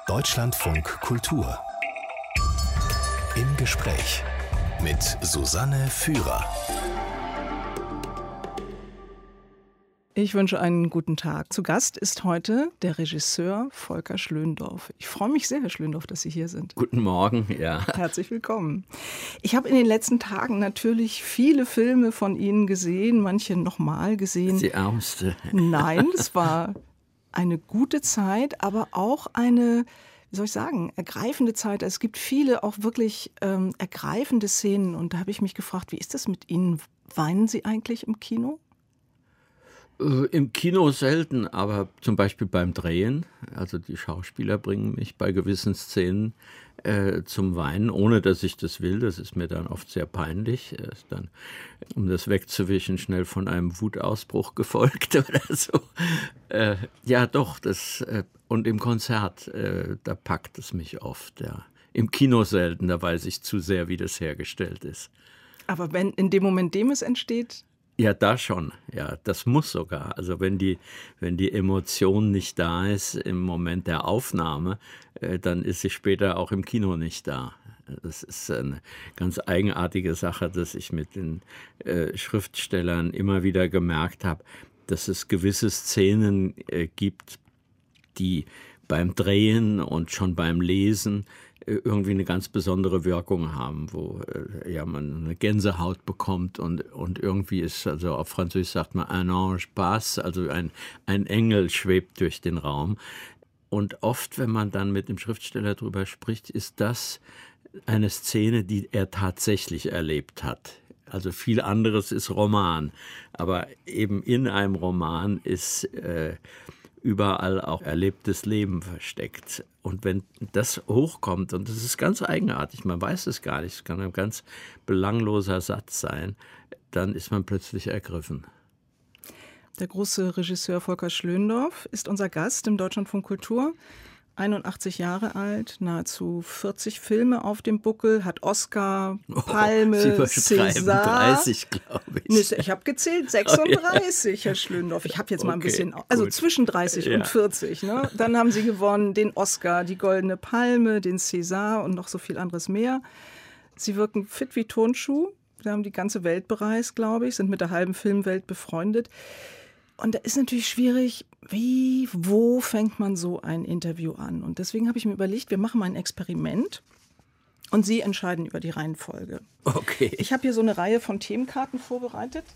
Deutschlandfunk Kultur. Im Gespräch mit Susanne Führer. Ich wünsche einen guten Tag. Zu Gast ist heute der Regisseur Volker Schlöndorff. Ich freue mich sehr, Herr Schlöndorff, dass Sie hier sind. Guten Morgen, ja. Herzlich willkommen. Ich habe in den letzten Tagen natürlich viele Filme von Ihnen gesehen, manche nochmal gesehen. Die ärmste. Nein, es war eine gute Zeit, aber auch eine, wie soll ich sagen, ergreifende Zeit. Es gibt viele auch wirklich ergreifende Szenen. Und da habe ich mich gefragt, wie ist das mit Ihnen? Weinen Sie eigentlich im Kino? Im Kino selten, aber zum Beispiel beim Drehen. Also die Schauspieler bringen mich bei gewissen Szenen zum Weinen, ohne dass ich das will. Das ist mir dann oft sehr peinlich. Ist dann, um das wegzuwischen, schnell von einem Wutausbruch gefolgt oder so. Ja, doch. Und im Konzert, da packt es mich oft. Ja. Im Kino selten, da weiß ich zu sehr, wie das hergestellt ist. Aber wenn in dem Moment, dem es entsteht? Ja, da schon. Ja, das muss sogar. Also wenn die Emotion nicht da ist im Moment der Aufnahme, dann ist sie später auch im Kino nicht da. Das ist eine ganz eigenartige Sache, dass ich mit den Schriftstellern immer wieder gemerkt habe, dass es gewisse Szenen gibt, die beim Drehen und schon beim Lesen irgendwie eine ganz besondere Wirkung haben, wo man eine Gänsehaut bekommt und irgendwie ist, also auf Französisch sagt man un ange passe, also ein Engel schwebt durch den Raum. Und oft, wenn man dann mit dem Schriftsteller drüber spricht, ist das eine Szene, die er tatsächlich erlebt hat. Also viel anderes ist Roman, aber eben in einem Roman ist überall auch erlebtes Leben versteckt. Und wenn das hochkommt, und das ist ganz eigenartig, man weiß es gar nicht, es kann ein ganz belangloser Satz sein, dann ist man plötzlich ergriffen. Der große Regisseur Volker Schlöndorff ist unser Gast im Deutschlandfunk Kultur. 81 Jahre alt, nahezu 40 Filme auf dem Buckel, hat Oscar, Palme, César. 30, glaube ich. Ich habe gezählt, 36, Herr Schlöndorff. Ich habe jetzt mal ein bisschen, also gut. Zwischen 30 und 40. Ne? Dann haben Sie gewonnen den Oscar, die Goldene Palme, den César und noch so viel anderes mehr. Sie wirken fit wie Turnschuh. Sie haben die ganze Welt bereist, glaube ich, sind mit der halben Filmwelt befreundet. Und da ist natürlich schwierig, wo fängt man so ein Interview an? Und deswegen habe ich mir überlegt, wir machen mal ein Experiment und Sie entscheiden über die Reihenfolge. Okay. Ich habe hier so eine Reihe von Themenkarten vorbereitet.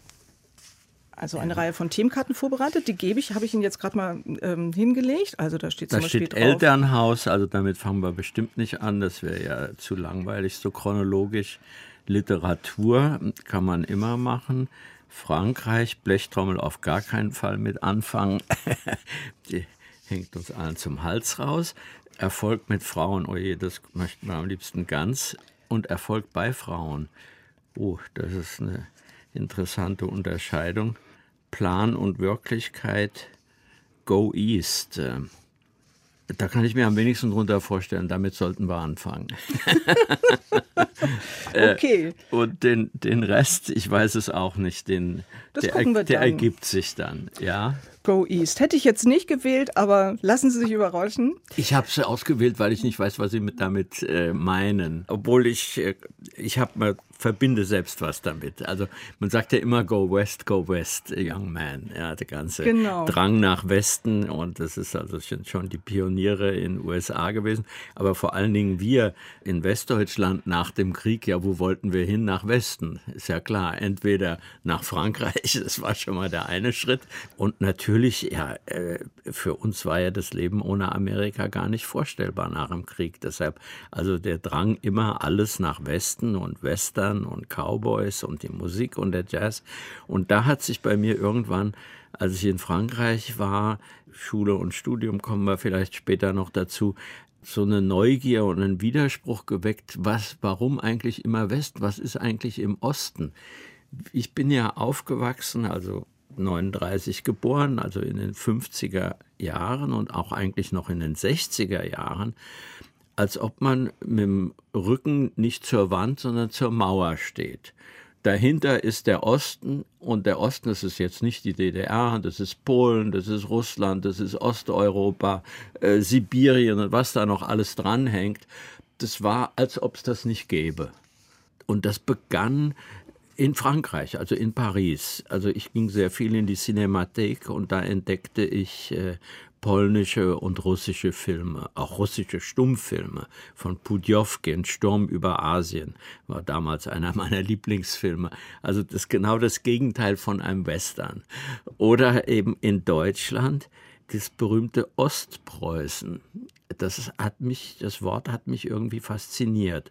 Die habe ich Ihnen jetzt gerade mal hingelegt. Also da steht zum Beispiel drauf. Da steht Elternhaus, also damit fangen wir bestimmt nicht an. Das wäre ja zu langweilig, so chronologisch. Literatur kann man immer machen. Frankreich, Blechtrommel auf gar keinen Fall mit anfangen. Die hängt uns allen zum Hals raus. Erfolg mit Frauen, oje, das möchten wir am liebsten ganz. Und Erfolg bei Frauen. Oh, das ist eine interessante Unterscheidung. Plan und Wirklichkeit, go east. Da kann ich mir am wenigsten drunter vorstellen, damit sollten wir anfangen. Okay. Und den Rest, ich weiß es auch nicht, der ergibt sich dann, ja. Go East. Hätte ich jetzt nicht gewählt, aber lassen Sie sich überraschen. Ich habe es ausgewählt, weil ich nicht weiß, was Sie damit meinen. Obwohl ich verbinde selbst was damit. Also man sagt ja immer go west, young man. Ja, der ganze Drang nach Westen, und das ist also schon die Pioniere in den USA gewesen. Aber vor allen Dingen wir in Westdeutschland nach dem Krieg, ja, wo wollten wir hin? Nach Westen. Ist ja klar, entweder nach Frankreich, das war schon mal der eine Schritt, und natürlich, ja, für uns war ja das Leben ohne Amerika gar nicht vorstellbar nach dem Krieg. Deshalb, also der Drang immer alles nach Westen und Western und Cowboys und die Musik und der Jazz. Und da hat sich bei mir irgendwann, als ich in Frankreich war, Schule und Studium kommen wir vielleicht später noch dazu, so eine Neugier und einen Widerspruch geweckt, warum eigentlich immer West, was ist eigentlich im Osten? Ich bin ja aufgewachsen, also 39 geboren, also in den 50er Jahren und auch eigentlich noch in den 60er Jahren, als ob man mit dem Rücken nicht zur Wand, sondern zur Mauer steht. Dahinter ist der Osten und der Osten, das ist jetzt nicht die DDR, das ist Polen, das ist Russland, das ist Osteuropa, Sibirien und was da noch alles dranhängt. Das war, als ob es das nicht gäbe. Und das begann in Frankreich, also in Paris. Also ich ging sehr viel in die Cinemathek und da entdeckte ich polnische und russische Filme, auch russische Stummfilme von Pudjowkin, Sturm über Asien, war damals einer meiner Lieblingsfilme. Also das ist genau das Gegenteil von einem Western. Oder eben in Deutschland das berühmte Ostpreußen. Das Wort hat mich irgendwie fasziniert.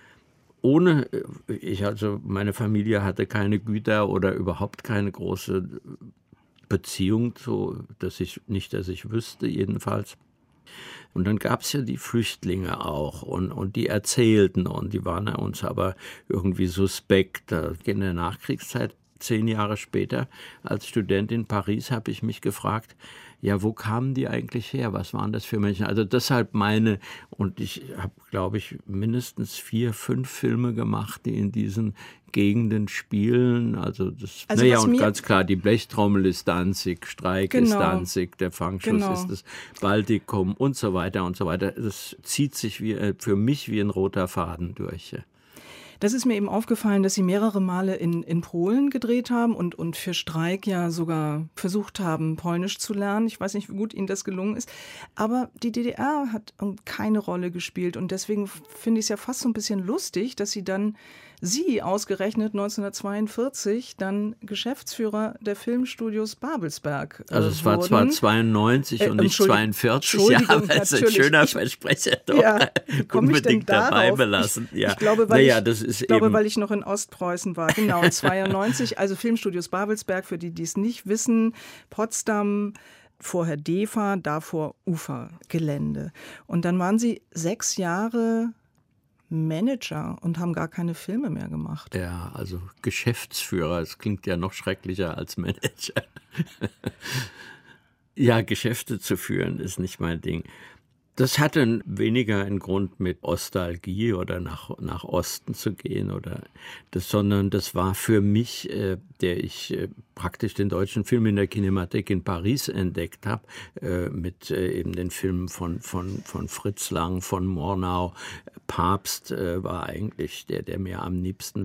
Meine Familie hatte keine Güter oder überhaupt keine große Beziehung zu, dass ich wüsste jedenfalls. Und dann gab es ja die Flüchtlinge auch und die erzählten und die waren uns aber irgendwie suspekt. In der Nachkriegszeit, 10 Jahre später, als Student in Paris, habe ich mich gefragt, ja, wo kamen die eigentlich her? Was waren das für Menschen? Also deshalb und ich habe, glaube ich, mindestens 4, 5 Filme gemacht, die in diesen Gegenden spielen. Und ganz klar, die Blechtrommel ist Danzig, Streik ist Danzig, der Fangschuss ist das Baltikum und so weiter und so weiter. Das zieht sich für mich wie ein roter Faden durch. Das ist mir eben aufgefallen, dass Sie mehrere Male in Polen gedreht haben und für Streik ja sogar versucht haben, Polnisch zu lernen. Ich weiß nicht, wie gut Ihnen das gelungen ist. Aber die DDR hat keine Rolle gespielt. Und deswegen finde ich es ja fast so ein bisschen lustig, dass Sie ausgerechnet 1942 dann Geschäftsführer der Filmstudios Babelsberg Also es war zwar 92 und nicht 42, aber es ist ein schöner Versprecher, doch unbedingt dabei belassen. Ja. Ich glaube, weil ich noch in Ostpreußen war. Genau, 92, also Filmstudios Babelsberg, für die es nicht wissen, Potsdam, vorher DEFA, davor Ufergelände. Und dann waren Sie 6 Jahre Manager und haben gar keine Filme mehr gemacht. Ja, also Geschäftsführer, das klingt ja noch schrecklicher als Manager. Ja, Geschäfte zu führen ist nicht mein Ding. Das hatte weniger einen Grund mit Nostalgie oder nach Osten zu gehen sondern das war für mich, der ich praktisch den deutschen Film in der Kinemathek in Paris entdeckt habe, mit eben den Filmen von Fritz Lang, von Murnau. Pabst war eigentlich der mir am nächsten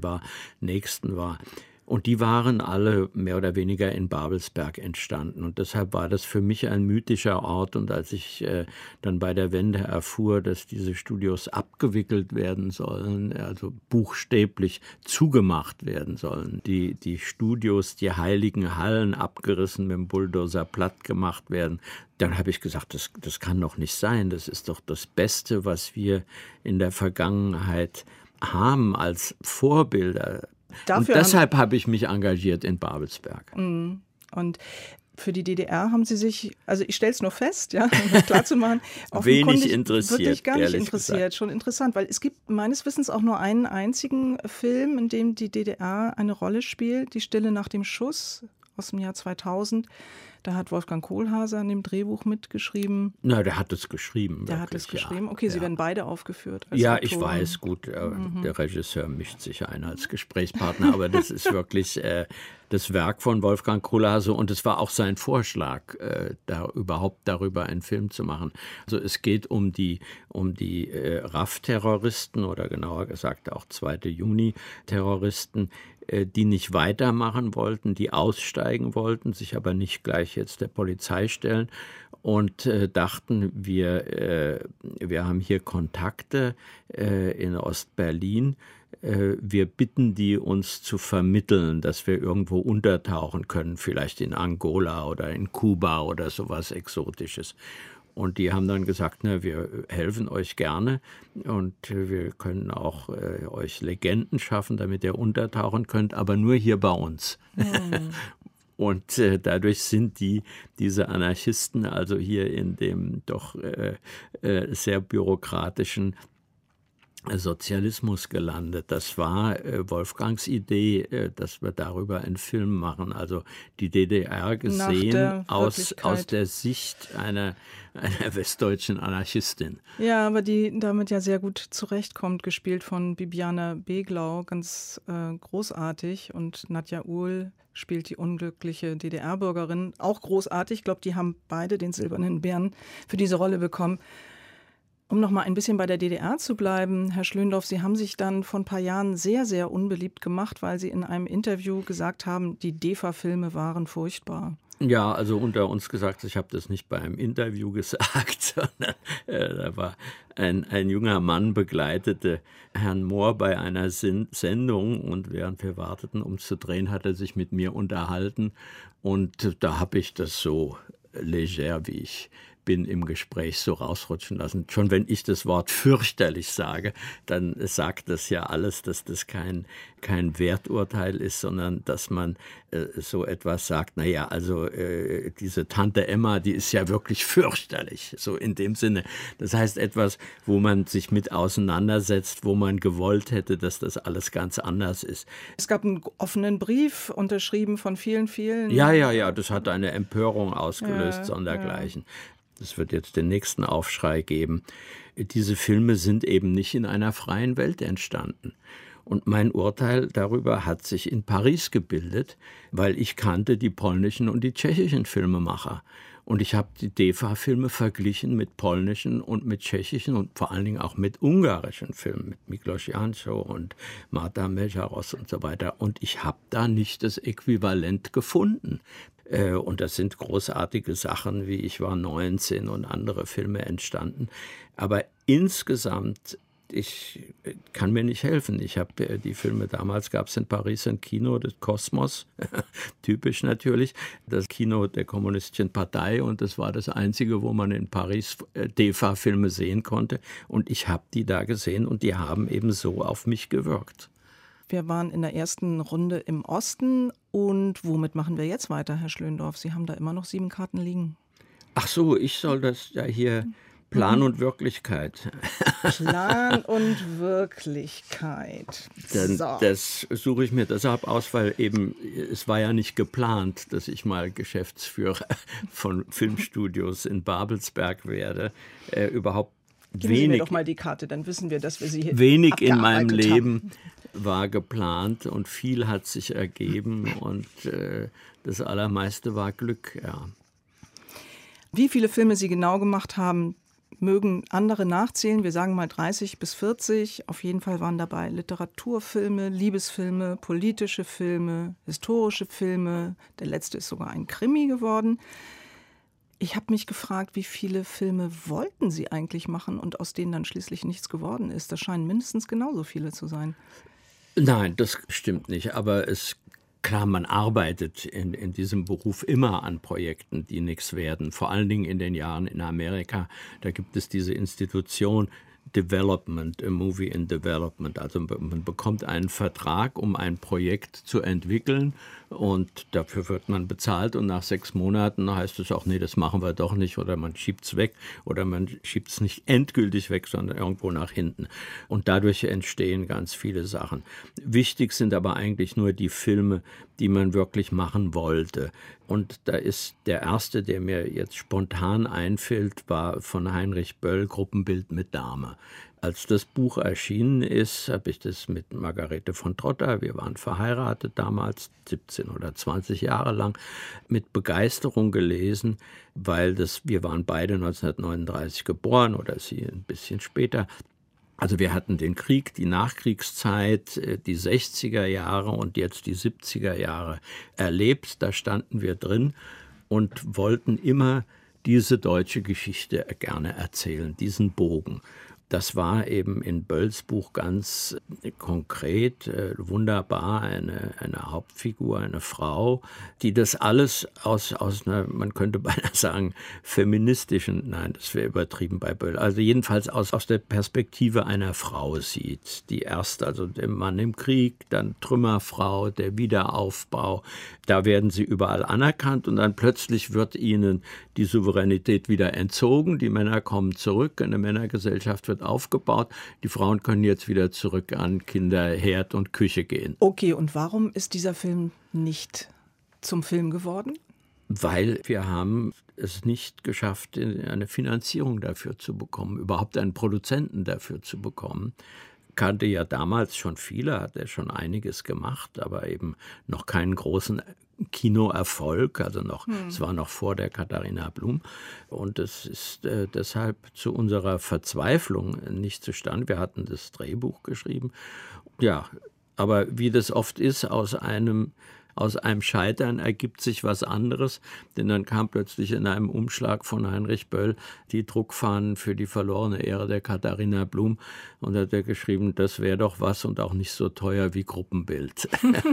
war. Und die waren alle mehr oder weniger in Babelsberg entstanden. Und deshalb war das für mich ein mythischer Ort. Und als ich dann bei der Wende erfuhr, dass diese Studios abgewickelt werden sollen, also buchstäblich zugemacht werden sollen, die Studios, die heiligen Hallen abgerissen, mit dem Bulldozer platt gemacht werden, dann habe ich gesagt, das kann doch nicht sein. Das ist doch das Beste, was wir in der Vergangenheit haben als Vorbilder. Und deshalb habe ich mich engagiert in Babelsberg. Und für die DDR haben Sie sich, also ich stelle es nur fest, ja, um klar zu machen, wenig interessiert. Wirklich gar nicht interessiert. Gesagt. Schon interessant, weil es gibt meines Wissens auch nur einen einzigen Film, in dem die DDR eine Rolle spielt, Die Stille nach dem Schuss aus dem Jahr 2000. Da hat Wolfgang Kohlhase an dem Drehbuch mitgeschrieben. Na, der hat es geschrieben. Der hat es geschrieben. Okay, Sie werden beide aufgeführt. Ja, Autoren. Ich weiß, gut, der Regisseur mischt sich ein als Gesprächspartner, aber das ist wirklich das Werk von Wolfgang Kohlhase und es war auch sein Vorschlag, überhaupt darüber einen Film zu machen. Also es geht um die RAF-Terroristen oder genauer gesagt auch 2. Juni-Terroristen, die nicht weitermachen wollten, die aussteigen wollten, sich aber nicht gleich jetzt der Polizei stellen und dachten, wir haben hier Kontakte in Ostberlin, wir bitten die, uns zu vermitteln, dass wir irgendwo untertauchen können, vielleicht in Angola oder in Kuba oder sowas Exotisches. Und die haben dann gesagt, wir helfen euch gerne und wir können auch euch Legenden schaffen, damit ihr untertauchen könnt, aber nur hier bei uns. Und dadurch sind diese Anarchisten also hier in dem doch sehr bürokratischen Sozialismus gelandet. Das war Wolfgangs Idee, dass wir darüber einen Film machen. Also die DDR gesehen aus der Sicht einer westdeutschen Anarchistin. Ja, aber die damit ja sehr gut zurechtkommt, gespielt von Bibiana Beglau, ganz großartig. Und Nadja Uhl spielt die unglückliche DDR-Bürgerin, auch großartig. Ich glaube, die haben beide den Silbernen Bären für diese Rolle bekommen. Um noch mal ein bisschen bei der DDR zu bleiben, Herr Schlöndorff, Sie haben sich dann vor ein paar Jahren sehr, sehr unbeliebt gemacht, weil Sie in einem Interview gesagt haben, die DEFA-Filme waren furchtbar. Ja, also unter uns gesagt, ich habe das nicht bei einem Interview gesagt, sondern da war ein junger Mann, begleitete Herrn Mohr bei einer Sendung und während wir warteten, um zu drehen, hat er sich mit mir unterhalten und da habe ich das so leger, wie ich bin, im Gespräch so rausrutschen lassen. Schon wenn ich das Wort fürchterlich sage, dann sagt das ja alles, dass das kein Werturteil ist, sondern dass man so etwas sagt, naja, also diese Tante Emma, die ist ja wirklich fürchterlich, so in dem Sinne. Das heißt etwas, wo man sich mit auseinandersetzt, wo man gewollt hätte, dass das alles ganz anders ist. Es gab einen offenen Brief, unterschrieben von vielen, vielen. Ja, das hat eine Empörung ausgelöst, sondergleichen. Es wird jetzt den nächsten Aufschrei geben. Diese Filme sind eben nicht in einer freien Welt entstanden. Und mein Urteil darüber hat sich in Paris gebildet, weil ich kannte die polnischen und die tschechischen Filmemacher. Und ich habe die DEFA-Filme verglichen mit polnischen und mit tschechischen und vor allen Dingen auch mit ungarischen Filmen, mit Miklos Janczó und Marta Mežaros und so weiter. Und ich habe da nicht das Äquivalent gefunden. Und das sind großartige Sachen, wie Ich war 19 und andere Filme entstanden. Aber insgesamt, ich kann mir nicht helfen. Ich habe die Filme, damals gab es in Paris ein Kino, das Kosmos, typisch natürlich, das Kino der Kommunistischen Partei, und das war das Einzige, wo man in Paris DEFA-Filme sehen konnte. Und ich habe die da gesehen und die haben eben so auf mich gewirkt. Wir waren in der ersten Runde im Osten. Und womit machen wir jetzt weiter, Herr Schlöndorff? Sie haben da immer noch 7 Karten liegen. Ach so, ich soll das ja hier Plan und Wirklichkeit. Plan und Wirklichkeit. Das suche ich mir deshalb aus, weil eben es war ja nicht geplant, dass ich mal Geschäftsführer von Filmstudios in Babelsberg werde. Überhaupt Geben Sie mir doch mal die Karte, dann wissen wir, dass wir sie hier wenig in meinem Leben war geplant und viel hat sich ergeben und das Allermeiste war Glück, ja. Wie viele Filme Sie genau gemacht haben, mögen andere nachzählen. Wir sagen mal 30 bis 40. Auf jeden Fall waren dabei Literaturfilme, Liebesfilme, politische Filme, historische Filme. Der letzte ist sogar ein Krimi geworden. Ich habe mich gefragt, wie viele Filme wollten Sie eigentlich machen und aus denen dann schließlich nichts geworden ist. Das scheinen mindestens genauso viele zu sein. Nein, das stimmt nicht. Aber klar, man arbeitet in diesem Beruf immer an Projekten, die nichts werden. Vor allen Dingen in den Jahren in Amerika. Da gibt es diese Institution Development, a Movie in Development. Also man bekommt einen Vertrag, um ein Projekt zu entwickeln und dafür wird man bezahlt und nach 6 Monaten heißt es auch, nee, das machen wir doch nicht oder man schiebt es weg oder man schiebt es nicht endgültig weg, sondern irgendwo nach hinten. Und dadurch entstehen ganz viele Sachen. Wichtig sind aber eigentlich nur die Filme, die man wirklich machen wollte. Und da ist der erste, der mir jetzt spontan einfällt, war von Heinrich Böll, Gruppenbild mit Dame. Als das Buch erschienen ist, habe ich das mit Margarete von Trotter, wir waren verheiratet damals, 17 oder 20 Jahre lang, mit Begeisterung gelesen, weil wir waren beide 1939 geboren oder sie ein bisschen später. Also wir hatten den Krieg, die Nachkriegszeit, die 60er Jahre und jetzt die 70er Jahre erlebt. Da standen wir drin und wollten immer diese deutsche Geschichte gerne erzählen, diesen Bogen. Das war eben in Bölls Buch ganz konkret, wunderbar, eine Hauptfigur, eine Frau, die das alles aus einer, man könnte beinahe sagen, feministischen, nein, das wäre übertrieben bei Böll, also jedenfalls aus der Perspektive einer Frau sieht. Die erst, also der Mann im Krieg, dann Trümmerfrau, der Wiederaufbau, da werden sie überall anerkannt und dann plötzlich wird ihnen die Souveränität wieder entzogen, die Männer kommen zurück, eine Männergesellschaft wird wird aufgebaut. Die Frauen können jetzt wieder zurück an Kinder, Herd und Küche gehen. Okay, und warum ist dieser Film nicht zum Film geworden? Weil wir haben es nicht geschafft, eine Finanzierung dafür zu bekommen, überhaupt einen Produzenten dafür zu bekommen. Kannte ja damals schon viele, hat er schon einiges gemacht, aber eben noch keinen großen Kinoerfolg, also es war noch vor der Katharina Blum, und es ist deshalb zu unserer Verzweiflung nicht zustande. Wir hatten das Drehbuch geschrieben, ja, aber wie das oft ist, aus einem Scheitern ergibt sich was anderes, denn dann kam plötzlich in einem Umschlag von Heinrich Böll die Druckfahnen für die verlorene Ehre der Katharina Blum, und hat er geschrieben, das wäre doch was und auch nicht so teuer wie Gruppenbild.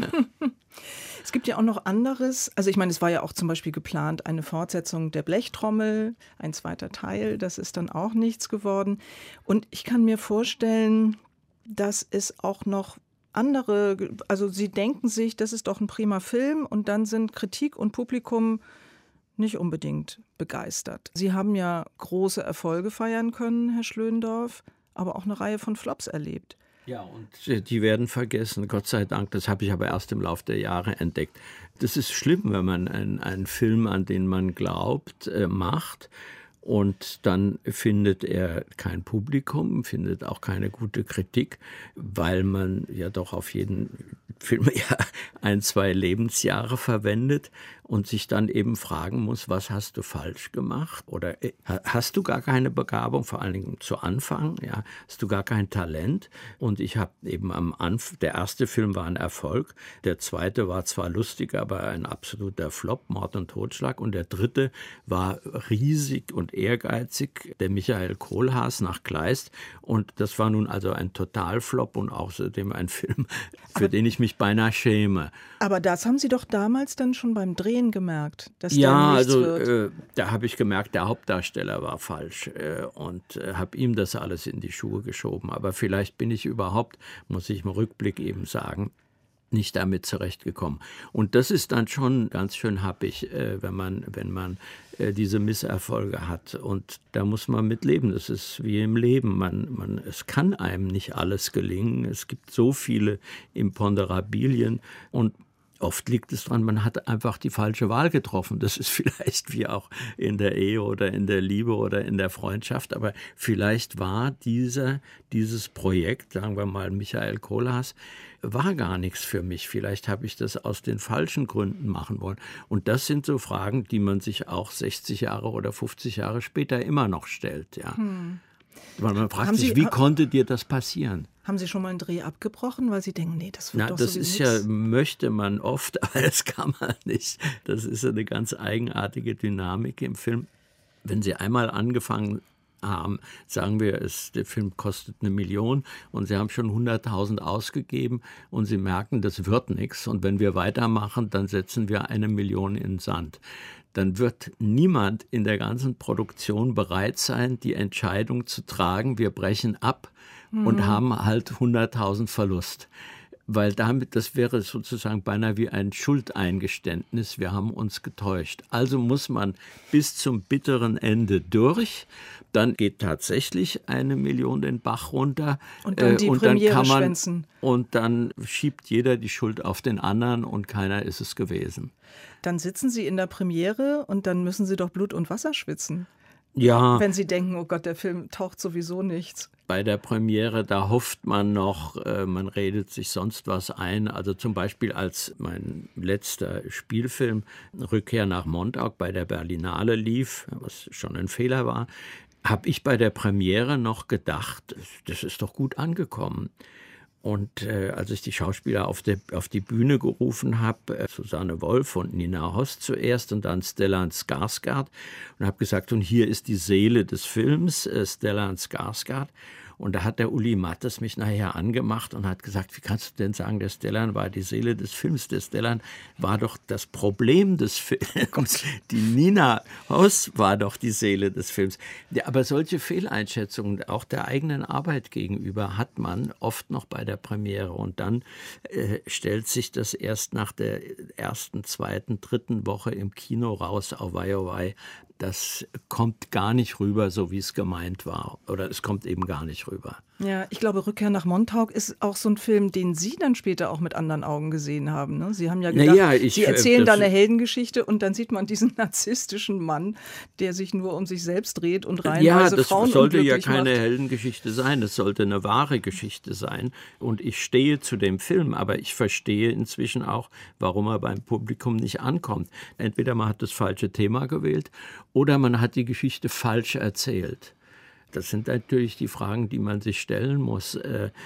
Es gibt ja auch noch anderes, also ich meine, es war ja auch zum Beispiel geplant, eine Fortsetzung der Blechtrommel, ein zweiter Teil, das ist dann auch nichts geworden. Und ich kann mir vorstellen, dass es auch noch andere, also Sie denken sich, das ist doch ein prima Film, und dann sind Kritik und Publikum nicht unbedingt begeistert. Sie haben ja große Erfolge feiern können, Herr Schlöndorff, aber auch eine Reihe von Flops erlebt. Ja, und die werden vergessen, Gott sei Dank. Das habe ich aber erst im Laufe der Jahre entdeckt. Das ist schlimm, wenn man einen Film, an den man glaubt, macht, und dann findet er kein Publikum, findet auch keine gute Kritik, weil man ja doch auf jeden Film ja 1-2 Lebensjahre verwendet und sich dann eben fragen muss, was hast du falsch gemacht? Oder hast du gar keine Begabung, vor allen Dingen zu Anfang, ja, hast du gar kein Talent? Und ich habe eben am Anfang, der erste Film war ein Erfolg, der zweite war zwar lustig, aber ein absoluter Flop, Mord und Totschlag, und der dritte war riesig und ehrgeizig, der Michael Kohlhaas nach Kleist, und das war nun also ein Totalflop und außerdem ein Film, für den ich mich beinahe schäme. Aber das haben Sie doch damals dann schon beim Drehen gemerkt, dass ja, da nichts wird. Da habe ich gemerkt, der Hauptdarsteller war falsch und habe ihm das alles in die Schuhe geschoben. Aber vielleicht bin ich überhaupt, muss ich im Rückblick eben sagen, nicht damit zurechtgekommen. Und das ist dann schon ganz schön happig, wenn man diese Misserfolge hat. Und da muss man mit leben. Das ist wie im Leben. Es kann einem nicht alles gelingen. Es gibt so viele Imponderabilien, und oft liegt es daran, man hat einfach die falsche Wahl getroffen. Das ist vielleicht wie auch in der Ehe oder in der Liebe oder in der Freundschaft. Aber vielleicht war dieses Projekt, sagen wir mal Michael Kohlhaas, war gar nichts für mich. Vielleicht habe ich das aus den falschen Gründen machen wollen. Und das sind so Fragen, die man sich auch 60 Jahre oder 50 Jahre später immer noch stellt. Ja. Weil man fragt sich, wie konnte dir das passieren? Haben Sie schon mal einen Dreh abgebrochen, weil Sie denken, nee, das wird doch das sowieso ist nix? ja, möchte man oft, aber das kann man nicht. Das ist eine ganz eigenartige Dynamik im Film. Wenn Sie einmal angefangen haben, sagen wir, der Film kostet 1 Million und Sie haben schon 100.000 ausgegeben und Sie merken, das wird nichts, und wenn wir weitermachen, dann setzen wir 1 Million in den Sand. Dann wird niemand in der ganzen Produktion bereit sein, die Entscheidung zu tragen, wir brechen ab und haben halt 100.000 Verlust. Weil das wäre sozusagen beinahe wie ein Schuldeingeständnis, wir haben uns getäuscht. Also muss man bis zum bitteren Ende durch, dann geht tatsächlich 1 Million den Bach runter. Und dann die Premiere schwänzen. Und dann schiebt jeder die Schuld auf den anderen und keiner ist es gewesen. Dann sitzen Sie in der Premiere und dann müssen Sie doch Blut und Wasser schwitzen. Ja. Wenn Sie denken, oh Gott, der Film taucht sowieso nichts. Bei der Premiere, da hofft man noch, man redet sich sonst was ein. Also zum Beispiel als mein letzter Spielfilm Rückkehr nach Montauk bei der Berlinale lief, was schon ein Fehler war, habe ich bei der Premiere noch gedacht, das ist doch gut angekommen. Und als ich die Schauspieler auf die Bühne gerufen habe, Susanne Wolf und Nina Hoss zuerst und dann Stellan Skarsgård, und habe gesagt, und hier ist die Seele des Films, Stellan Skarsgård. Und da hat der Uli Mattes mich nachher angemacht und hat gesagt, wie kannst du denn sagen, der Stellan war die Seele des Films? Der Stellan war doch das Problem des Films. Die Nina Hoss war doch die Seele des Films. Ja, aber solche Fehleinschätzungen auch der eigenen Arbeit gegenüber hat man oft noch bei der Premiere. Und dann stellt sich das erst nach der ersten, zweiten, dritten Woche im Kino raus, auweih, das kommt gar nicht rüber, so wie es gemeint war. Oder es kommt eben gar nicht rüber. Ja, ich glaube, Rückkehr nach Montauk ist auch so ein Film, den Sie dann später auch mit anderen Augen gesehen haben. Ne? Sie haben ja gedacht, Sie erzählen da eine Heldengeschichte und dann sieht man diesen narzisstischen Mann, der sich nur um sich selbst dreht und reihenweise Frauen unglücklich macht. Ja, das sollte ja keine Heldengeschichte sein, es sollte eine wahre Geschichte sein. Und ich stehe zu dem Film, aber ich verstehe inzwischen auch, warum er beim Publikum nicht ankommt. Entweder man hat das falsche Thema gewählt oder man hat die Geschichte falsch erzählt. Das sind natürlich die Fragen, die man sich stellen muss.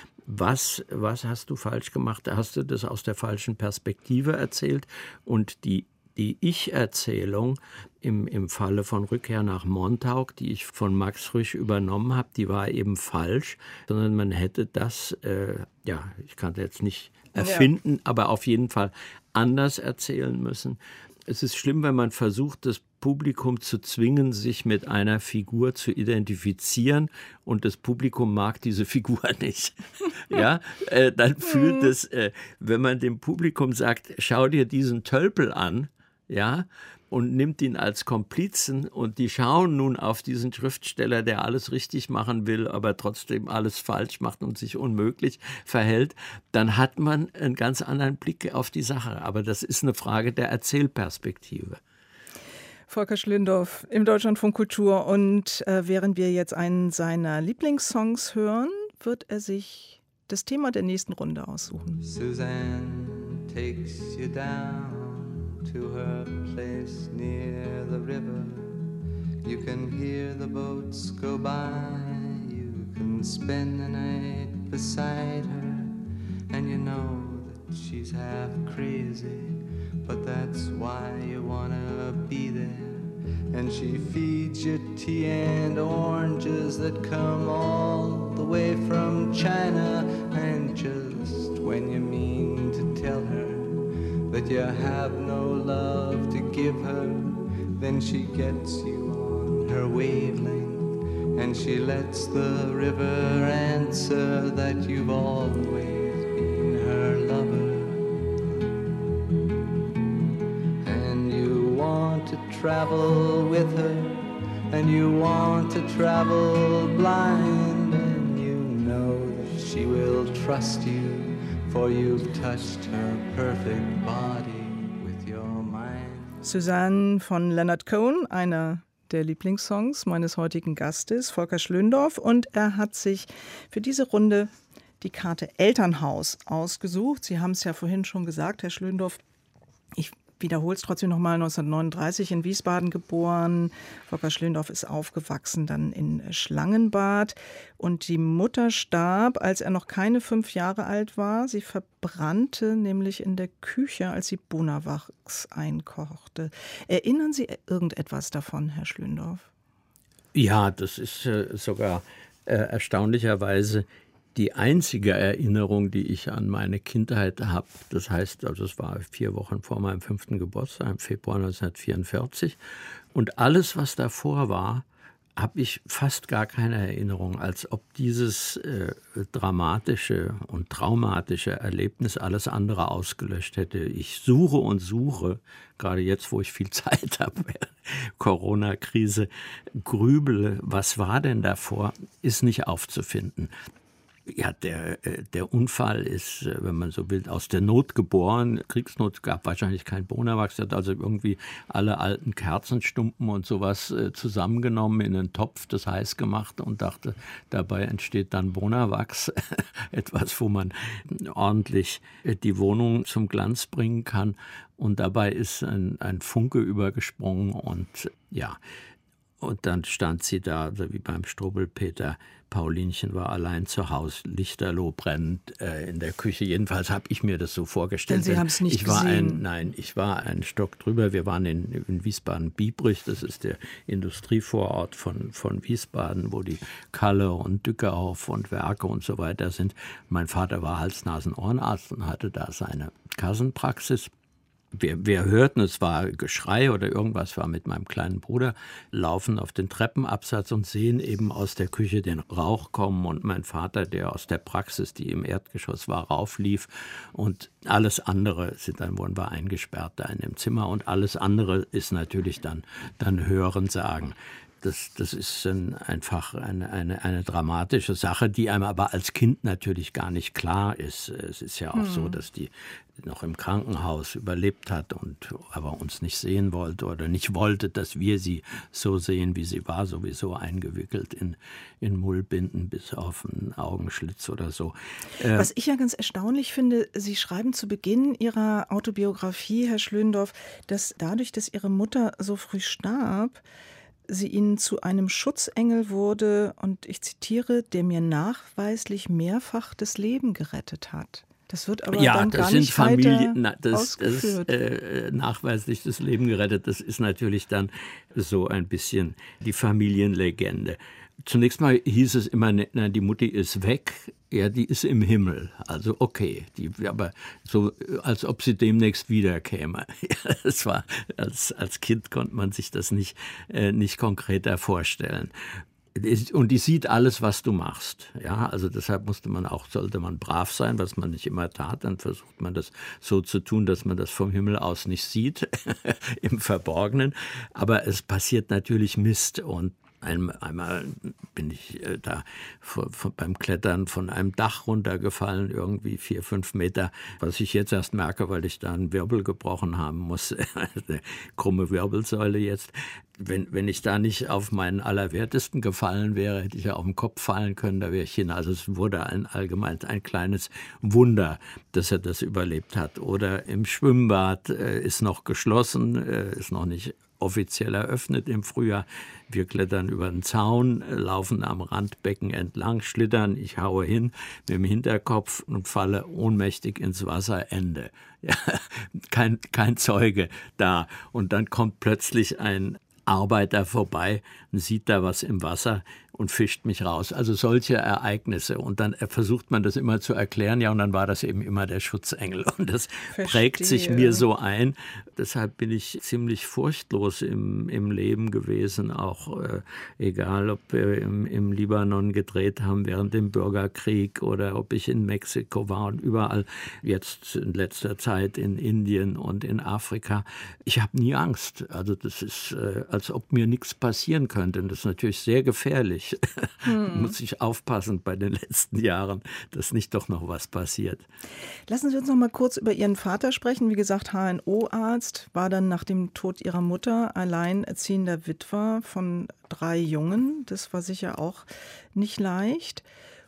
Was hast du falsch gemacht? Hast du das aus der falschen Perspektive erzählt? Und die Ich-Erzählung im Falle von Rückkehr nach Montauk, die ich von Max Frisch übernommen habe, die war eben falsch, sondern man hätte das, ich kann das jetzt nicht erfinden, aber auf jeden Fall anders erzählen müssen. Es ist schlimm, wenn man versucht, das Publikum zu zwingen, sich mit einer Figur zu identifizieren und das Publikum mag diese Figur nicht. Ja, dann fühlt es, wenn man dem Publikum sagt, schau dir diesen Tölpel an, ja, und nimmt ihn als Komplizen und die schauen nun auf diesen Schriftsteller, der alles richtig machen will, aber trotzdem alles falsch macht und sich unmöglich verhält, dann hat man einen ganz anderen Blick auf die Sache. Aber das ist eine Frage der Erzählperspektive. Volker Schlöndorff im Deutschlandfunk Kultur. Und während wir jetzt einen seiner Lieblingssongs hören, wird er sich das Thema der nächsten Runde aussuchen. Suzanne takes you down to her place near the river. You can hear the boats go by. You can spend the night beside her. And you know that she's half crazy, but that's why you wanna be there. And she feeds you tea and oranges that come all the way from China. And just when you mean to tell her that you have no love to give her, then she gets you on her wavelength, and she lets the river answer that you've always been her lover. And you want to travel with her, and you want to travel blind, and you know that she will trust you, for you've touched her perfect body with your mind. Suzanne von Leonard Cohen, einer der Lieblingssongs meines heutigen Gastes, Volker Schlöndorff. Und er hat sich für diese Runde die Karte Elternhaus ausgesucht. Sie haben es ja vorhin schon gesagt, Herr Schlöndorff, ich wiederhole es trotzdem nochmal, 1939 in Wiesbaden geboren. Volker Schlöndorff ist aufgewachsen dann in Schlangenbad. Und die Mutter starb, als er noch keine 5 Jahre alt war. Sie verbrannte nämlich in der Küche, als sie Bonawachs einkochte. Erinnern Sie irgendetwas davon, Herr Schlöndorff? Ja, das ist sogar erstaunlicherweise die einzige Erinnerung, die ich an meine Kindheit habe. Das heißt, also es war 4 Wochen vor meinem 5. Geburtstag, im Februar 1944. Und alles, was davor war, habe ich fast gar keine Erinnerung, als ob dieses dramatische und traumatische Erlebnis alles andere ausgelöscht hätte. Ich suche und suche, gerade jetzt, wo ich viel Zeit habe, Corona-Krise, grübele, was war denn davor, ist nicht aufzufinden. Ja, der Unfall ist, wenn man so will, aus der Not geboren. Kriegsnot, gab wahrscheinlich kein Bonawachs. Er hat also irgendwie alle alten Kerzenstumpen und sowas zusammengenommen in einen Topf, das heiß gemacht und dachte, dabei entsteht dann Bonawachs. Etwas, wo man ordentlich die Wohnung zum Glanz bringen kann. Und dabei ist ein Funke übergesprungen und ja. Und dann stand sie da, also wie beim Struwwelpeter. Paulinchen war allein zu Hause, Lichterloh brennend in der Küche. Jedenfalls habe ich mir das so vorgestellt. Denn Sie haben es nicht gesehen. Ich war einen Stock drüber. Wir waren in Wiesbaden-Biebrich, das ist der Industrievorort von Wiesbaden, wo die Kalle und Dückerhoff und Werke und so weiter sind. Mein Vater war Hals-Nasen-Ohrenarzt und hatte da seine Kassenpraxis. wir hörten, es war Geschrei oder irgendwas, war mit meinem kleinen Bruder, laufen auf den Treppenabsatz und sehen eben aus der Küche den Rauch kommen und mein Vater, der aus der Praxis, die im Erdgeschoss war, rauflief und alles andere, dann wurden wir eingesperrt da in dem Zimmer und alles andere ist natürlich dann Hören, Sagen. Das ist einfach eine dramatische Sache, die einem aber als Kind natürlich gar nicht klar ist. Es ist ja auch so, dass die noch im Krankenhaus überlebt hat und aber uns nicht sehen wollte oder nicht wollte, dass wir sie so sehen, wie sie war, sowieso eingewickelt in Mullbinden bis auf einen Augenschlitz oder so. Was ich ja ganz erstaunlich finde, Sie schreiben zu Beginn Ihrer Autobiografie, Herr Schlöndorff, dass dadurch, dass Ihre Mutter so früh starb, sie ihnen zu einem Schutzengel wurde und ich zitiere, der mir nachweislich mehrfach das Leben gerettet hat. Das wird aber dann gar nicht weiter ausgeführt. Das nachweislich das Leben gerettet, das ist natürlich dann so ein bisschen die Familienlegende. Zunächst mal hieß es immer, die Mutti ist weg, ja, die ist im Himmel. Also okay, aber so, als ob sie demnächst wiederkäme. Ja, das war, als Kind konnte man sich das nicht konkreter vorstellen. Und die sieht alles, was du machst. Ja, also deshalb sollte man brav sein, was man nicht immer tat. Dann versucht man das so zu tun, dass man das vom Himmel aus nicht sieht, im Verborgenen. Aber es passiert natürlich Mist und einmal bin ich da beim Klettern von einem Dach runtergefallen, irgendwie 4-5 Meter, was ich jetzt erst merke, weil ich da einen Wirbel gebrochen haben muss, eine krumme Wirbelsäule jetzt. Wenn ich da nicht auf meinen Allerwertesten gefallen wäre, hätte ich ja auf den Kopf fallen können, da wäre ich hin. Also es wurde allgemein ein kleines Wunder, dass er das überlebt hat. Oder im Schwimmbad ist noch geschlossen, ist noch nicht offiziell eröffnet im Frühjahr. Wir klettern über den Zaun, laufen am Randbecken entlang, schlittern, ich haue hin mit dem Hinterkopf und falle ohnmächtig ins Wasser, Ende. Ja, kein Zeuge da. Und dann kommt plötzlich ein Arbeiter vorbei und sieht da was im Wasser und fischt mich raus. Also solche Ereignisse. Und dann versucht man das immer zu erklären. Ja, und dann war das eben immer der Schutzengel. Und das prägt sich mir so ein. Deshalb bin ich ziemlich furchtlos im Leben gewesen. Auch egal, ob wir im Libanon gedreht haben während dem Bürgerkrieg oder ob ich in Mexiko war und überall. Jetzt in letzter Zeit in Indien und in Afrika. Ich habe nie Angst. Also das ist, als ob mir nichts passieren könnte. Und das ist natürlich sehr gefährlich. Muss ich aufpassen bei den letzten Jahren, dass nicht doch noch was passiert. Lassen Sie uns noch mal kurz über Ihren Vater sprechen. Wie gesagt, HNO-Arzt, war dann nach dem Tod Ihrer Mutter alleinerziehender Witwer von 3 Jungen. Das war sicher auch nicht leicht.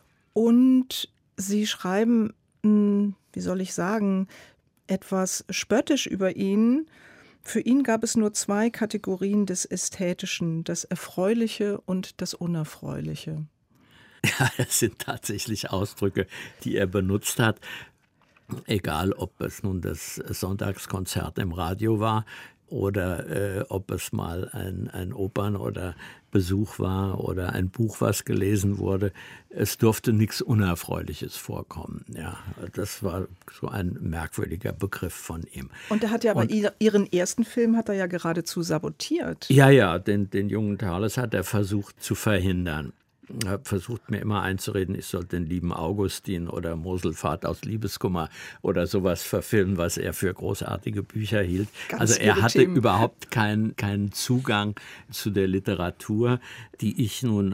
Und Sie schreiben, wie soll ich sagen, etwas spöttisch über ihn. Für ihn gab es nur 2 Kategorien des Ästhetischen, das Erfreuliche und das Unerfreuliche. Ja, das sind tatsächlich Ausdrücke, die er benutzt hat. Egal, ob es nun das Sonntagskonzert im Radio war oder ob es mal ein Opern- oder Besuch war oder ein Buch, was gelesen wurde. Es durfte nichts Unerfreuliches vorkommen. Ja, das war so ein merkwürdiger Begriff von ihm. Und er hat ja aber Ihren ersten Film hat er ja geradezu sabotiert. Ja, den jungen Thales hat er versucht zu verhindern. Er hat versucht, mir immer einzureden, ich sollte den lieben Augustin oder Moselfahrt aus Liebeskummer oder sowas verfilmen, was er für großartige Bücher hielt. Ganz also er hatte überhaupt keinen Zugang zu der Literatur, die ich nun,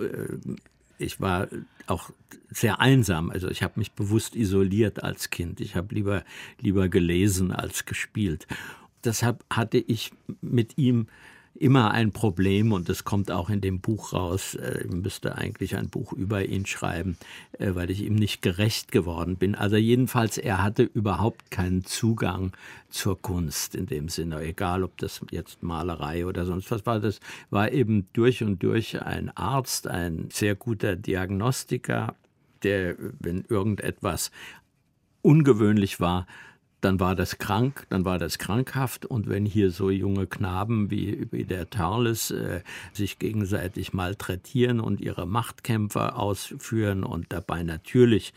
ich war auch sehr einsam. Also ich habe mich bewusst isoliert als Kind. Ich habe lieber gelesen als gespielt. Deshalb hatte ich mit ihm immer ein Problem und das kommt auch in dem Buch raus. Ich müsste eigentlich ein Buch über ihn schreiben, weil ich ihm nicht gerecht geworden bin. Also jedenfalls, er hatte überhaupt keinen Zugang zur Kunst in dem Sinne, egal ob das jetzt Malerei oder sonst was war. Das war eben durch und durch ein Arzt, ein sehr guter Diagnostiker, der, wenn irgendetwas ungewöhnlich war, dann war das krank, dann war das krankhaft. Und wenn hier so junge Knaben wie der Thales sich gegenseitig malträtieren und ihre Machtkämpfe ausführen und dabei natürlich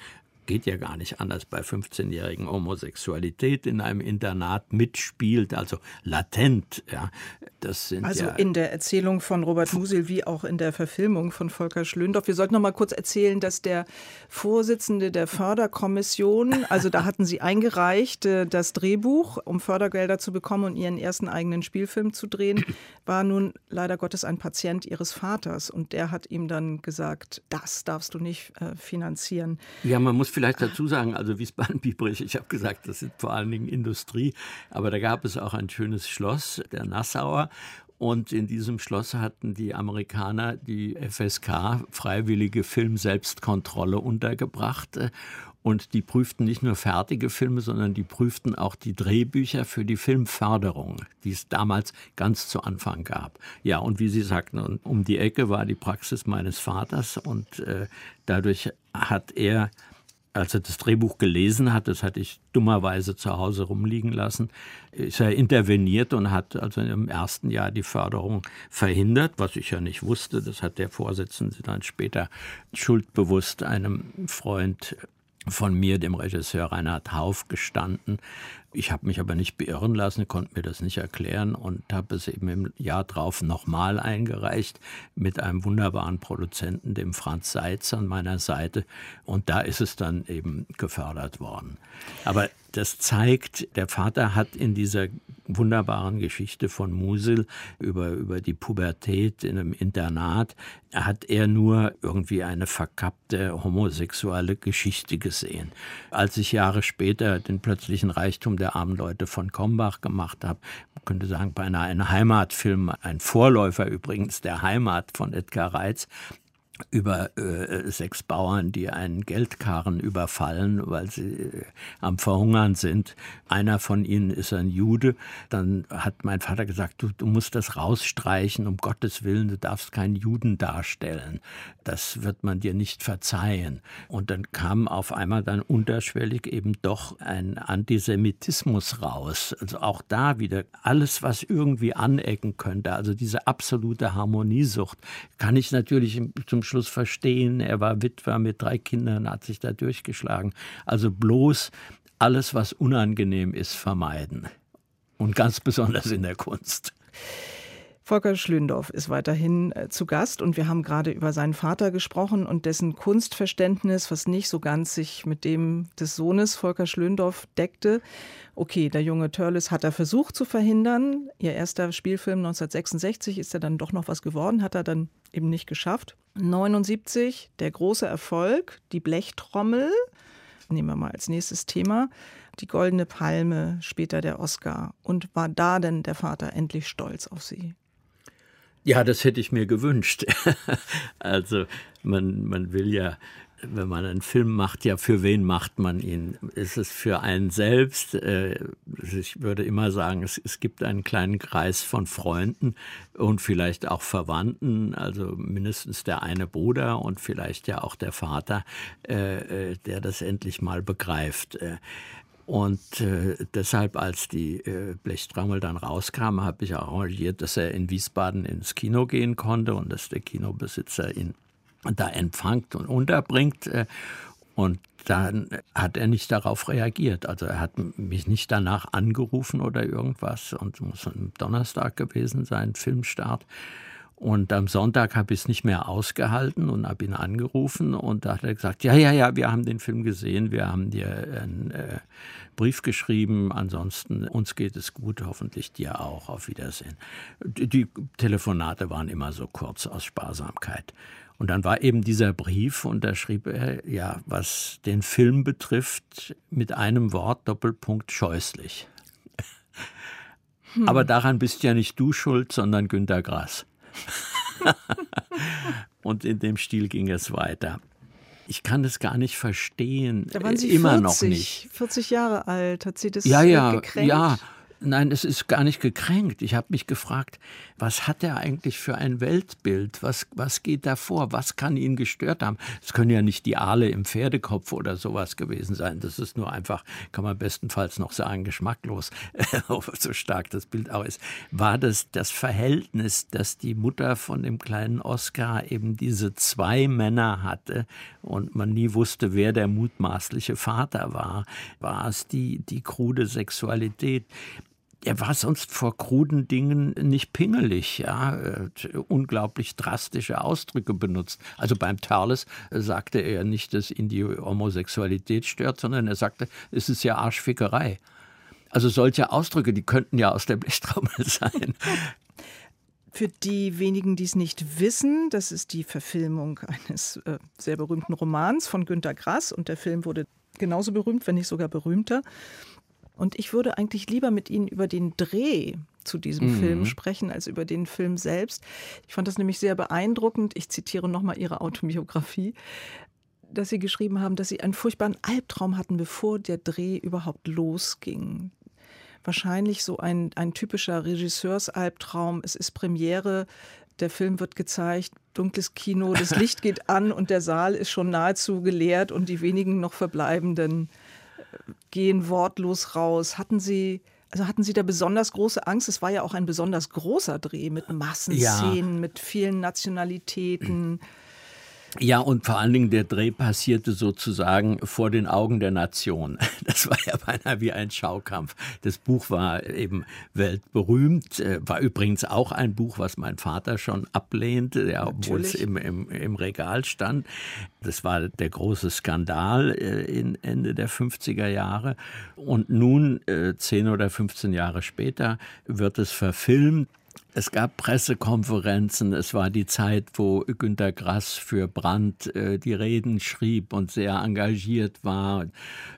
geht ja gar nicht anders, bei 15-jährigen Homosexualität in einem Internat mitspielt, also latent. Ja. Das sind also in der Erzählung von Robert Musil wie auch in der Verfilmung von Volker Schlöndorff. Wir sollten noch mal kurz erzählen, dass der Vorsitzende der Förderkommission, also da hatten sie eingereicht, das Drehbuch, um Fördergelder zu bekommen und ihren ersten eigenen Spielfilm zu drehen, war nun leider Gottes ein Patient ihres Vaters. Und der hat ihm dann gesagt, das darfst du nicht finanzieren. Ja, man muss vielleicht dazu sagen, also Wiesbaden-Biebrich, ich habe gesagt, das sind vor allen Dingen Industrie, aber da gab es auch ein schönes Schloss, der Nassauer. Und in diesem Schloss hatten die Amerikaner die FSK, Freiwillige Film-Selbstkontrolle, untergebracht. Und die prüften nicht nur fertige Filme, sondern die prüften auch die Drehbücher für die Filmförderung, die es damals ganz zu Anfang gab. Ja, und wie Sie sagten, um die Ecke war die Praxis meines Vaters und dadurch hat er, als er das Drehbuch gelesen hat, das hatte ich dummerweise zu Hause rumliegen lassen, ist er interveniert und hat also im ersten Jahr die Förderung verhindert, was ich ja nicht wusste. Das hat der Vorsitzende dann später schuldbewusst einem Freund von mir, dem Regisseur Reinhard Hauf, gestanden. Ich habe mich aber nicht beirren lassen, konnte mir das nicht erklären und habe es eben im Jahr drauf nochmal eingereicht mit einem wunderbaren Produzenten, dem Franz Seitz, an meiner Seite. Und da ist es dann eben gefördert worden. Aber das zeigt, der Vater hat in dieser wunderbaren Geschichte von Musil über die Pubertät in einem Internat, hat er nur irgendwie eine verkappte homosexuelle Geschichte gesehen. Als ich Jahre später den plötzlichen Reichtum der armen Leute von Kombach gemacht habe, man könnte sagen, beinahe ein Heimatfilm, ein Vorläufer übrigens der Heimat von Edgar Reitz, über 6 Bauern, die einen Geldkarren überfallen, weil sie am Verhungern sind. Einer von ihnen ist ein Jude. Dann hat mein Vater gesagt, du musst das rausstreichen, um Gottes Willen, du darfst keinen Juden darstellen. Das wird man dir nicht verzeihen. Und dann kam auf einmal dann unterschwellig eben doch ein Antisemitismus raus. Also auch da wieder alles, was irgendwie anecken könnte. Also diese absolute Harmoniesucht kann ich natürlich zum Schluss verstehen. Er war Witwer mit 3 Kindern, hat sich da durchgeschlagen. Also bloß alles, was unangenehm ist, vermeiden. Und ganz besonders in der Kunst. Volker Schlöndorff ist weiterhin zu Gast und wir haben gerade über seinen Vater gesprochen und dessen Kunstverständnis, was nicht so ganz sich mit dem des Sohnes Volker Schlöndorff deckte. Okay, der junge Törles hat er versucht zu verhindern. Ihr erster Spielfilm 1966 ist ja dann doch noch was geworden, hat er dann eben nicht geschafft. 1979 der große Erfolg, die Blechtrommel, nehmen wir mal als nächstes Thema, die Goldene Palme, später der Oscar. Und war da denn der Vater endlich stolz auf Sie? Ja, das hätte ich mir gewünscht. Also man will ja, wenn man einen Film macht, ja, für wen macht man ihn? Ist es für einen selbst? Ich würde immer sagen, es gibt einen kleinen Kreis von Freunden und vielleicht auch Verwandten, also mindestens der eine Bruder und vielleicht ja auch der Vater, der das endlich mal begreift. Und deshalb, als die Blechtrommel dann rauskam, habe ich arrangiert, dass er in Wiesbaden ins Kino gehen konnte und dass der Kinobesitzer ihn da empfängt und unterbringt. Und dann hat er nicht darauf reagiert. Also er hat mich nicht danach angerufen oder irgendwas. Und es muss am Donnerstag gewesen sein, Filmstart. Und am Sonntag habe ich es nicht mehr ausgehalten und habe ihn angerufen und da hat er gesagt, ja, wir haben den Film gesehen, wir haben dir einen Brief geschrieben, ansonsten uns geht es gut, hoffentlich dir auch, auf Wiedersehen. Die Telefonate waren immer so kurz aus Sparsamkeit. Und dann war eben dieser Brief und da schrieb er, ja, was den Film betrifft, mit einem Wort, Doppelpunkt, scheußlich. Aber daran bist ja nicht du schuld, sondern Günter Grass. Und in dem Stil ging es weiter. Ich kann es gar nicht verstehen. Da waren Sie immer 40, noch nicht. 40 Jahre alt, hat Sie das gekränkt? Ja, Nein, es ist gar nicht gekränkt. Ich habe mich gefragt, was hat er eigentlich für ein Weltbild? Was geht da vor? Was kann ihn gestört haben? Es können ja nicht die Aale im Pferdekopf oder sowas gewesen sein. Das ist nur einfach, kann man bestenfalls noch sagen, geschmacklos, so stark das Bild auch ist. War das Verhältnis, dass die Mutter von dem kleinen Oskar eben diese 2 Männer hatte und man nie wusste, wer der mutmaßliche Vater war? War es die krude Sexualität? Er war sonst vor kruden Dingen nicht pingelig, ja, unglaublich drastische Ausdrücke benutzt. Also beim Törles sagte er nicht, dass ihn die Homosexualität stört, sondern er sagte, es ist ja Arschfickerei. Also solche Ausdrücke, die könnten ja aus der Blechtrommel sein. Für die wenigen, die es nicht wissen, das ist die Verfilmung eines sehr berühmten Romans von Günter Grass und der Film wurde genauso berühmt, wenn nicht sogar berühmter. Und ich würde eigentlich lieber mit Ihnen über den Dreh zu diesem Film sprechen, als über den Film selbst. Ich fand das nämlich sehr beeindruckend. Ich zitiere nochmal Ihre Autobiografie, dass Sie geschrieben haben, dass Sie einen furchtbaren Albtraum hatten, bevor der Dreh überhaupt losging. Wahrscheinlich so ein typischer Regisseursalbtraum. Es ist Premiere, der Film wird gezeigt, dunkles Kino, das Licht geht an und der Saal ist schon nahezu geleert und die wenigen noch Verbleibenden gehen wortlos raus. Hatten Sie da besonders große Angst? Es war ja auch ein besonders großer Dreh mit Massenszenen, mit vielen Nationalitäten. Ja, und vor allen Dingen der Dreh passierte sozusagen vor den Augen der Nation. Das war ja beinahe wie ein Schaukampf. Das Buch war eben weltberühmt, war übrigens auch ein Buch, was mein Vater schon ablehnte, ja, obwohl es im Regal stand. Das war der große Skandal in Ende der 50er Jahre. Und nun, 10 oder 15 Jahre später, wird es verfilmt. Es gab Pressekonferenzen, es war die Zeit, wo Günter Grass für Brandt die Reden schrieb und sehr engagiert war.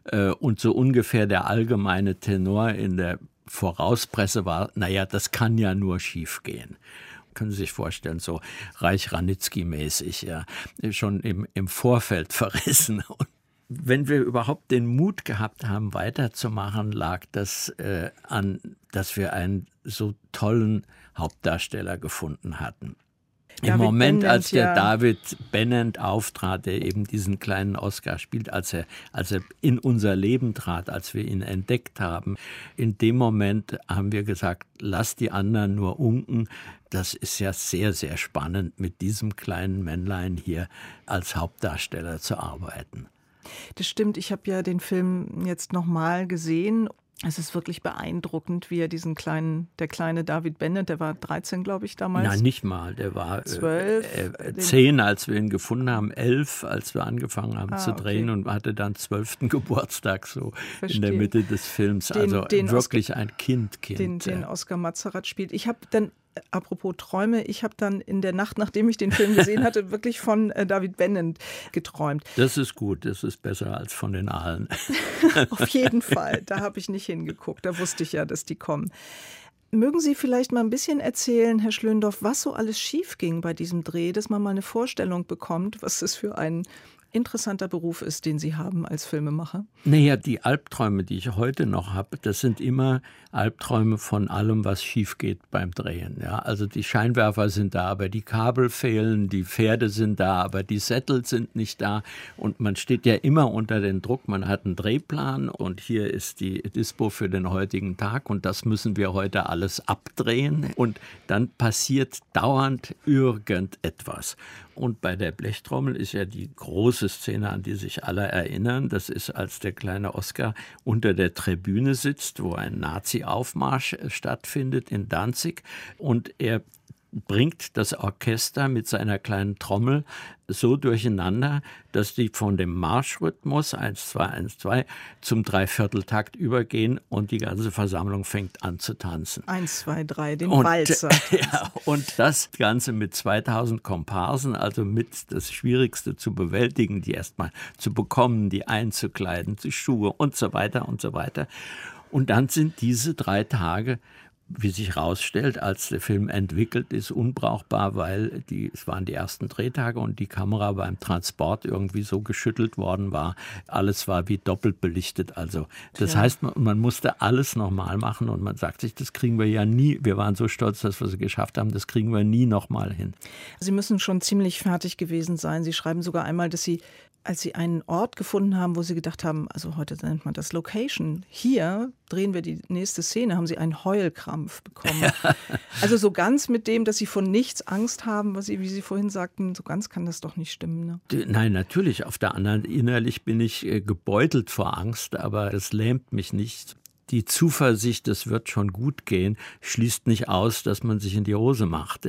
Und so ungefähr der allgemeine Tenor in der Vorauspresse war, naja, das kann ja nur schief gehen. Können Sie sich vorstellen, so Reich-Ranitzky-mäßig, ja, schon im Vorfeld verrissen. Und wenn wir überhaupt den Mut gehabt haben, weiterzumachen, lag das an, dass wir einen so tollen Hauptdarsteller gefunden hatten. Im Moment, als der David Bennent auftrat, der eben diesen kleinen Oskar spielt, als er in unser Leben trat, als wir ihn entdeckt haben, in dem Moment haben wir gesagt, lass die anderen nur unken. Das ist ja sehr, sehr spannend, mit diesem kleinen Männlein hier als Hauptdarsteller zu arbeiten. Das stimmt, ich habe ja den Film jetzt nochmal gesehen. Es ist wirklich beeindruckend, wie er der kleine David Bennent, der war 13, glaube ich, damals. Nein, nicht mal, der war 12. 10, als wir ihn gefunden haben, 11, als wir angefangen haben zu drehen und hatte dann 12. Geburtstag so in der Mitte des Films. Den wirklich ein Kind. Den Oskar Matzerath spielt. Ich habe dann, apropos Träume, ich habe dann in der Nacht, nachdem ich den Film gesehen hatte, wirklich von David Bennent geträumt. Das ist gut, das ist besser als von den Aalen. Auf jeden Fall, da habe ich nicht hingeguckt, da wusste ich ja, dass die kommen. Mögen Sie vielleicht mal ein bisschen erzählen, Herr Schlöndorff, was so alles schief ging bei diesem Dreh, dass man mal eine Vorstellung bekommt, was das für ein interessanter Beruf ist, den Sie haben als Filmemacher? Naja, die Albträume, die ich heute noch habe, das sind immer Albträume von allem, was schief geht beim Drehen. Ja, also die Scheinwerfer sind da, aber die Kabel fehlen, die Pferde sind da, aber die Sättel sind nicht da. Und man steht ja immer unter den Druck, man hat einen Drehplan und hier ist die Dispo für den heutigen Tag und das müssen wir heute alles abdrehen. Und dann passiert dauernd irgendetwas. Und bei der Blechtrommel ist ja die große Szene, an die sich alle erinnern. Das ist, als der kleine Oskar unter der Tribüne sitzt, wo ein Nazi-Aufmarsch stattfindet in Danzig. Und er bringt das Orchester mit seiner kleinen Trommel so durcheinander, dass die von dem Marschrhythmus 1-2-1-2 zum Dreivierteltakt übergehen und die ganze Versammlung fängt an zu tanzen. 1-2-3, den Walzer. Ja, und das Ganze mit 2000 Komparsen, also mit das Schwierigste zu bewältigen, die erstmal zu bekommen, die einzukleiden, die Schuhe und so weiter und so weiter. Und dann sind diese 3 Tage wie sich herausstellt, als der Film entwickelt ist, unbrauchbar, weil es waren die ersten Drehtage und die Kamera beim Transport irgendwie so geschüttelt worden war. Alles war wie doppelt belichtet. Also das heißt, man musste alles nochmal machen und man sagt sich, das kriegen wir ja nie. Wir waren so stolz, dass wir es geschafft haben, das kriegen wir nie nochmal hin. Sie müssen schon ziemlich fertig gewesen sein. Sie schreiben sogar einmal, dass Sie, als Sie einen Ort gefunden haben, wo Sie gedacht haben, also heute nennt man das Location, hier drehen wir die nächste Szene, haben Sie einen Heulkrampf bekommen. Also so ganz mit dem, dass Sie vor nichts Angst haben, wie Sie vorhin sagten, so ganz kann das doch nicht stimmen. Ne? Nein, natürlich. Auf der anderen, innerlich bin ich gebeutelt vor Angst, aber das lähmt mich nicht. Die Zuversicht, es wird schon gut gehen, schließt nicht aus, dass man sich in die Hose macht.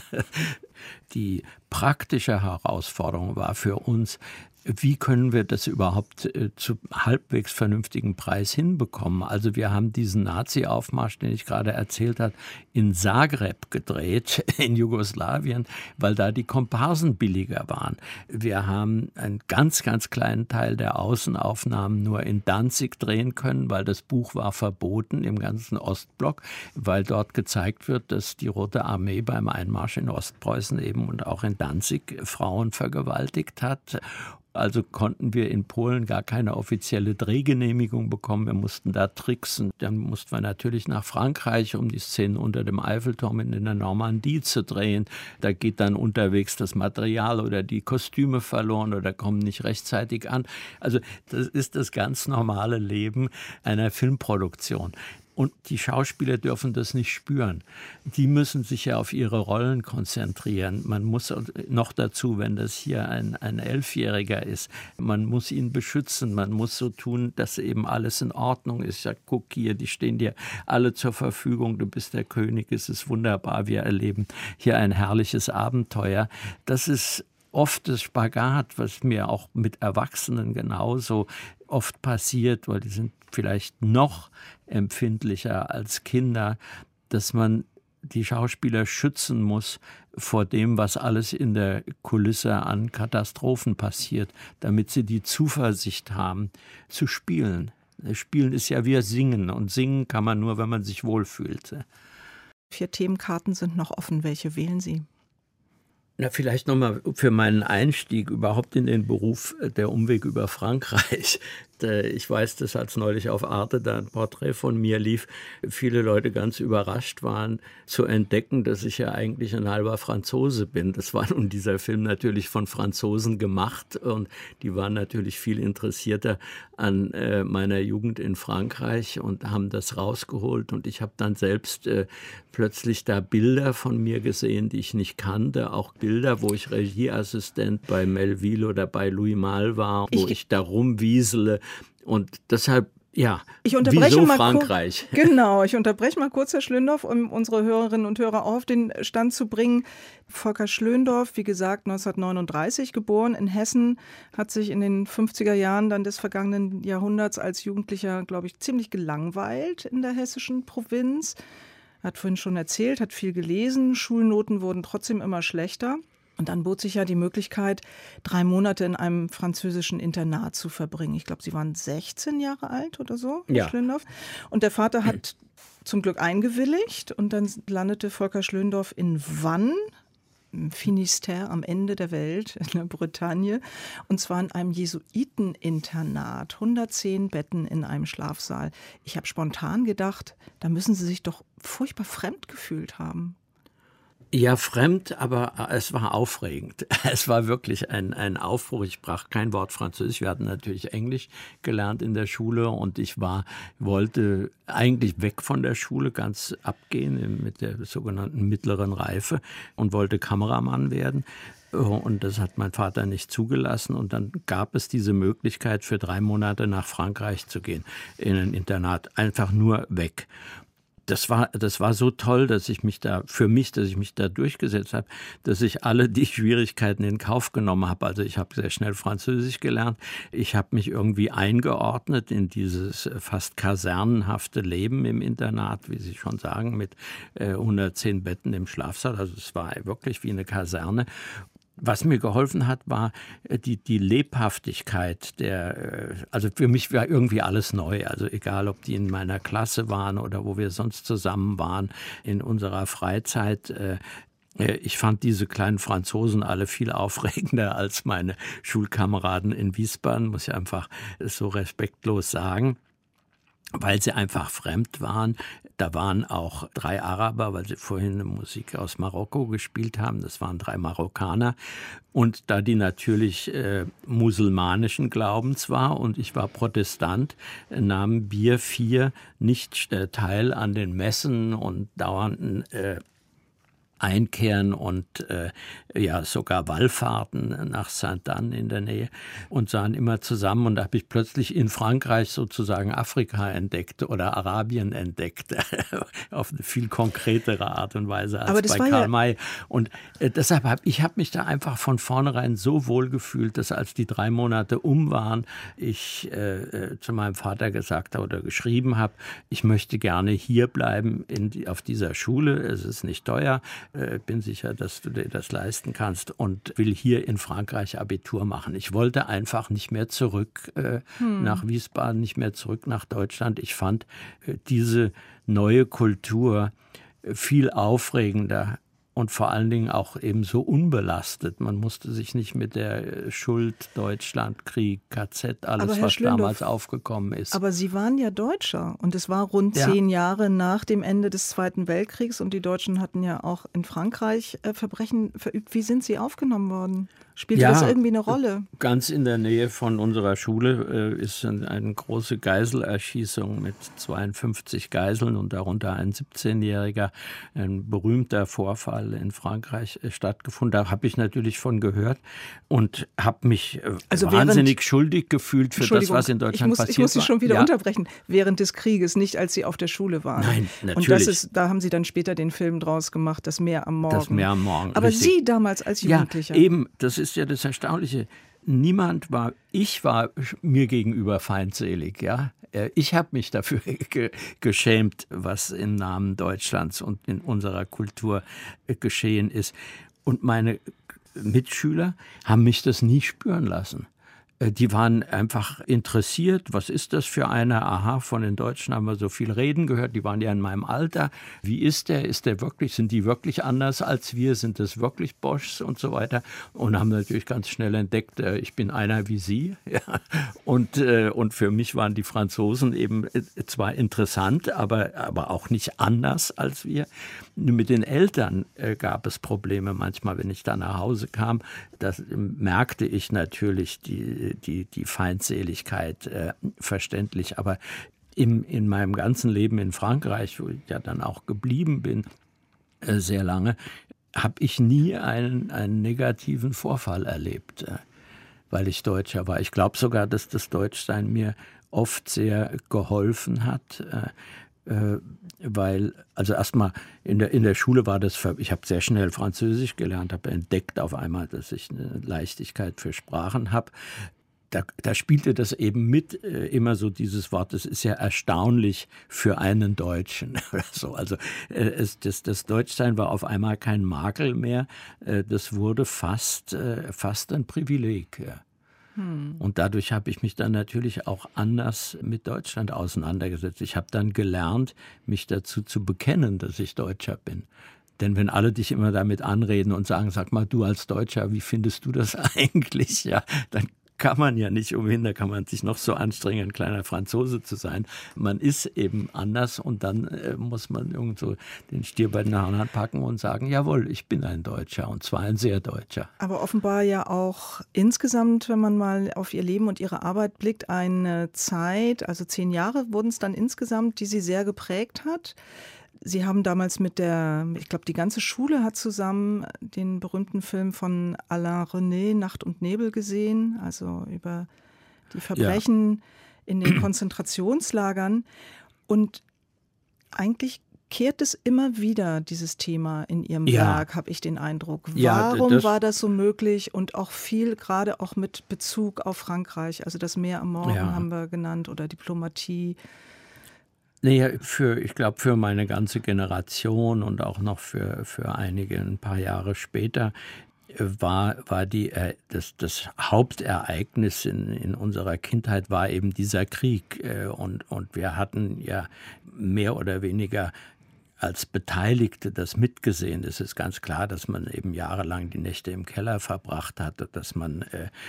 Die praktische Herausforderung war für uns, wie können wir das überhaupt zu halbwegs vernünftigen Preis hinbekommen? Also wir haben diesen Nazi-Aufmarsch, den ich gerade erzählt habe, in Zagreb gedreht, in Jugoslawien, weil da die Komparsen billiger waren. Wir haben einen ganz, ganz kleinen Teil der Außenaufnahmen nur in Danzig drehen können, weil das Buch war verboten im ganzen Ostblock, weil dort gezeigt wird, dass die Rote Armee beim Einmarsch in Ostpreußen eben und auch in Danzig Frauen vergewaltigt hat. Also konnten wir in Polen gar keine offizielle Drehgenehmigung bekommen. Wir mussten da tricksen. Dann mussten wir natürlich nach Frankreich, um die Szenen unter dem Eiffelturm in der Normandie zu drehen. Da geht dann unterwegs das Material oder die Kostüme verloren oder kommen nicht rechtzeitig an. Also das ist das ganz normale Leben einer Filmproduktion. Und die Schauspieler dürfen das nicht spüren. Die müssen sich ja auf ihre Rollen konzentrieren. Man muss noch dazu, wenn das hier ein 11-Jähriger ist, man muss ihn beschützen. Man muss so tun, dass eben alles in Ordnung ist. Ich sage, guck hier, die stehen dir alle zur Verfügung. Du bist der König, es ist wunderbar. Wir erleben hier ein herrliches Abenteuer. Das ist oft das Spagat, was mir auch mit Erwachsenen genauso oft passiert, weil die sind vielleicht noch empfindlicher als Kinder, dass man die Schauspieler schützen muss vor dem, was alles in der Kulisse an Katastrophen passiert, damit sie die Zuversicht haben, zu spielen. Spielen ist ja wie Singen und singen kann man nur, wenn man sich wohlfühlt. 4 Themenkarten sind noch offen. Welche wählen Sie? Na, vielleicht nochmal für meinen Einstieg überhaupt in den Beruf, der Umweg über Frankreich. Ich weiß, dass als neulich auf Arte da ein Porträt von mir lief, viele Leute ganz überrascht waren zu entdecken, dass ich ja eigentlich ein halber Franzose bin. Das war nun dieser Film natürlich von Franzosen gemacht und die waren natürlich viel interessierter an meiner Jugend in Frankreich und haben das rausgeholt. Und ich habe dann selbst plötzlich da Bilder von mir gesehen, die ich nicht kannte, auch Bilder, wo ich Regieassistent bei Melville oder bei Louis Malle war, wo ich da rumwiesele. Und deshalb, ja, wieso Frankreich? Genau, ich unterbreche mal kurz, Herr Schlöndorff, um unsere Hörerinnen und Hörer auch auf den Stand zu bringen. Volker Schlöndorff, wie gesagt, 1939 geboren in Hessen, hat sich in den 50er Jahren dann des vergangenen Jahrhunderts als Jugendlicher, glaube ich, ziemlich gelangweilt in der hessischen Provinz. Er hat vorhin schon erzählt, hat viel gelesen, Schulnoten wurden trotzdem immer schlechter. Und dann bot sich ja die Möglichkeit, 3 Monate in einem französischen Internat zu verbringen. Ich glaube, Sie waren 16 Jahre alt oder so, Herr Schlöndorff. Und der Vater hat zum Glück eingewilligt und dann landete Volker Schlöndorff in Vannes, im Finistère am Ende der Welt, in der Bretagne. Und zwar in einem Jesuiteninternat, 110 Betten in einem Schlafsaal. Ich habe spontan gedacht, da müssen Sie sich doch furchtbar fremd gefühlt haben. Ja, fremd, aber es war aufregend. Es war wirklich ein Aufbruch. Ich sprach kein Wort Französisch. Wir hatten natürlich Englisch gelernt in der Schule und ich wollte eigentlich weg von der Schule, ganz abgehen mit der sogenannten mittleren Reife und wollte Kameramann werden. Und das hat mein Vater nicht zugelassen. Und dann gab es diese Möglichkeit, für 3 Monate nach Frankreich zu gehen, in ein Internat. Einfach nur weg. Das war so toll, dass ich mich da durchgesetzt habe, dass ich alle die Schwierigkeiten in Kauf genommen habe. Also ich habe sehr schnell Französisch gelernt. Ich habe mich irgendwie eingeordnet in dieses fast kasernenhafte Leben im Internat, wie Sie schon sagen, mit 110 Betten im Schlafsaal. Also es war wirklich wie eine Kaserne. Was mir geholfen hat, war die Lebhaftigkeit also für mich war irgendwie alles neu. Also egal, ob die in meiner Klasse waren oder wo wir sonst zusammen waren in unserer Freizeit. Ich fand diese kleinen Franzosen alle viel aufregender als meine Schulkameraden in Wiesbaden, muss ich einfach so respektlos sagen, weil sie einfach fremd waren. Da waren auch 3 Araber, weil sie vorhin Musik aus Marokko gespielt haben. Das waren 3 Marokkaner. Und da die natürlich musulmanischen Glaubens war und ich war Protestant, nahmen wir 4 nicht teil an den Messen und dauernden Einkehren und sogar Wallfahrten nach Saint-Anne in der Nähe und sahen immer zusammen. Und da habe ich plötzlich in Frankreich sozusagen Afrika entdeckt oder Arabien entdeckt, auf eine viel konkretere Art und Weise als bei Karl May. Und deshalb habe ich mich da einfach von vornherein so wohl gefühlt, dass als die 3 Monate waren, ich zu meinem Vater gesagt habe oder geschrieben habe, ich möchte gerne hier bleiben auf dieser Schule. Es ist nicht teuer. Bin sicher, dass du dir das leisten kannst und will hier in Frankreich Abitur machen. Ich wollte einfach nicht mehr zurück nach Wiesbaden, nicht mehr zurück nach Deutschland. Ich fand diese neue Kultur viel aufregender und vor allen Dingen auch eben so unbelastet. Man musste sich nicht mit der Schuld, Deutschland, Krieg, KZ, alles, was damals aufgekommen ist. Aber Sie waren ja Deutscher und es war rund 10 Jahre nach dem Ende des Zweiten Weltkriegs und die Deutschen hatten ja auch in Frankreich Verbrechen verübt. Wie sind Sie aufgenommen worden? Spielte das irgendwie eine Rolle? Ganz in der Nähe von unserer Schule ist eine große Geiselerschießung mit 52 Geiseln und darunter ein 17-Jähriger, ein berühmter Vorfall in Frankreich stattgefunden. Da habe ich natürlich von gehört und habe mich wahnsinnig schuldig gefühlt für das, was in Deutschland passiert war. Ich muss Sie schon wieder unterbrechen. Während des Krieges, nicht als Sie auf der Schule waren. Nein, natürlich. Und da haben Sie dann später den Film draus gemacht, Das Meer am Morgen. Das Meer am Morgen. Aber richtig. Sie damals als Jugendlicher. Ja, eben, das ist ja das Erstaunliche. Ich war mir gegenüber feindselig, ja. Ich habe mich dafür geschämt, was im Namen Deutschlands und in unserer Kultur geschehen ist. Und meine Mitschüler haben mich das nie spüren lassen. Die waren einfach interessiert. Was ist das für einer? Aha, von den Deutschen haben wir so viel reden gehört. Die waren ja in meinem Alter. Wie ist der? Sind die wirklich anders als wir? Sind das wirklich Boschs und so weiter? Und haben natürlich ganz schnell entdeckt, ich bin einer wie Sie. Ja. Und für mich waren die Franzosen eben zwar interessant, aber auch nicht anders als wir. Mit den Eltern gab es Probleme manchmal, wenn ich da nach Hause kam. Das merkte ich natürlich die Feindseligkeit verständlich. Aber in meinem ganzen Leben in Frankreich, wo ich ja dann auch geblieben bin, sehr lange, habe ich nie einen negativen Vorfall erlebt, weil ich Deutscher war. Ich glaube sogar, dass das Deutschsein mir oft sehr geholfen hat, weil, also erstmal in der Schule war das, ich habe sehr schnell Französisch gelernt, habe entdeckt auf einmal, dass ich eine Leichtigkeit für Sprachen habe. Da spielte das eben mit, immer so dieses Wort, es ist ja erstaunlich für einen Deutschen. So. Also das Deutschsein war auf einmal kein Makel mehr, das wurde fast ein Privileg. Ja. Und dadurch habe ich mich dann natürlich auch anders mit Deutschland auseinandergesetzt. Ich habe dann gelernt, mich dazu zu bekennen, dass ich Deutscher bin. Denn wenn alle dich immer damit anreden und sagen, sag mal, du als Deutscher, wie findest du das eigentlich? Ja, dann kann man ja nicht umhin, da kann man sich noch so anstrengen, ein kleiner Franzose zu sein. Man ist eben anders und dann muss man irgendwo den Stier bei den Haaren packen und sagen, jawohl, ich bin ein Deutscher und zwar ein sehr Deutscher. Aber offenbar ja auch insgesamt, wenn man mal auf ihr Leben und ihre Arbeit blickt, eine Zeit, also 10 Jahre wurden es dann insgesamt, die sie sehr geprägt hat. Sie haben damals ich glaube, die ganze Schule hat zusammen den berühmten Film von Alain René, Nacht und Nebel, gesehen, also über die Verbrechen in den Konzentrationslagern. Und eigentlich kehrt es immer wieder, dieses Thema in Ihrem Werk, habe ich den Eindruck. Warum war das so möglich und auch viel, gerade auch mit Bezug auf Frankreich, also das Meer am Morgen haben wir genannt oder Diplomatie. Naja, ich glaube, für meine ganze Generation und auch noch für einige ein paar Jahre später war das Hauptereignis in unserer Kindheit war eben dieser Krieg. Und wir hatten ja mehr oder weniger als Beteiligte das mitgesehen. Es ist ganz klar, dass man eben jahrelang die Nächte im Keller verbracht hat, dass man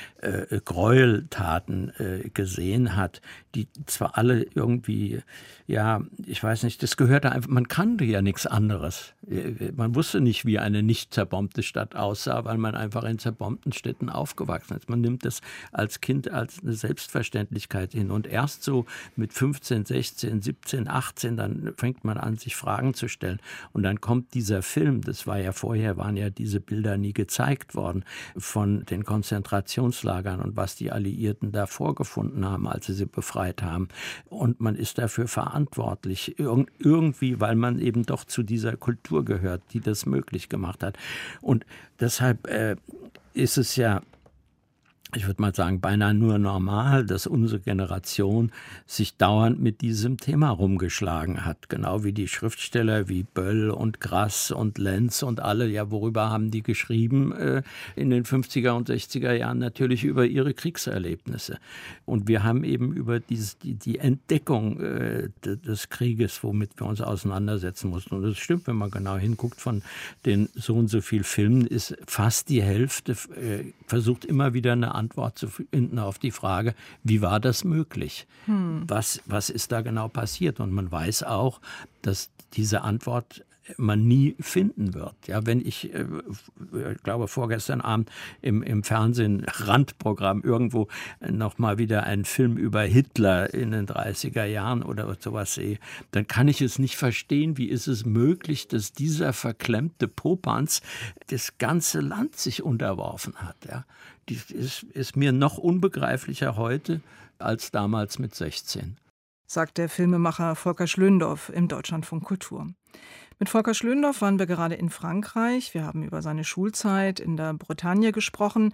Gräueltaten gesehen hat, die zwar alle irgendwie, ja, ich weiß nicht, das gehörte einfach, man kannte ja nichts anderes. Man wusste nicht, wie eine nicht zerbombte Stadt aussah, weil man einfach in zerbombten Städten aufgewachsen ist. Man nimmt das als Kind als eine Selbstverständlichkeit hin. Und erst so mit 15, 16, 17, 18, dann fängt man an, sich Fragen zu stellen. Und dann kommt dieser Film, das war ja vorher, waren ja diese Bilder nie gezeigt worden, von den Konzentrationslagern und was die Alliierten da vorgefunden haben, als sie befreit haben. Und man ist dafür verantwortlich, irgendwie, weil man eben doch zu dieser Kultur gehört, die das möglich gemacht hat. Und deshalb ist es ja, ich würde mal sagen, beinahe nur normal, dass unsere Generation sich dauernd mit diesem Thema rumgeschlagen hat. Genau wie die Schriftsteller wie Böll und Grass und Lenz und alle. Ja, worüber haben die geschrieben in den 50er und 60er Jahren? Natürlich über ihre Kriegserlebnisse. Und wir haben eben über die Entdeckung des Krieges, womit wir uns auseinandersetzen mussten. Und das stimmt, wenn man genau hinguckt, von den so und so viel Filmen ist fast die Hälfte versucht immer wieder eine Antwort zu finden auf die Frage, wie war das möglich? Was ist da genau passiert? Und man weiß auch, dass diese Antwort man nie finden wird. Ja, wenn ich glaube, vorgestern Abend im Fernsehen, Randprogramm, irgendwo noch mal wieder einen Film über Hitler in den 30er Jahren oder sowas sehe, dann kann ich es nicht verstehen, wie ist es möglich, dass dieser verklemmte Popanz das ganze Land sich unterworfen hat. Ja. Das ist mir noch unbegreiflicher heute als damals mit 16. Sagt der Filmemacher Volker Schlöndorff im Deutschlandfunk Kultur. Mit Volker Schlöndorff waren wir gerade in Frankreich. Wir haben über seine Schulzeit in der Bretagne gesprochen.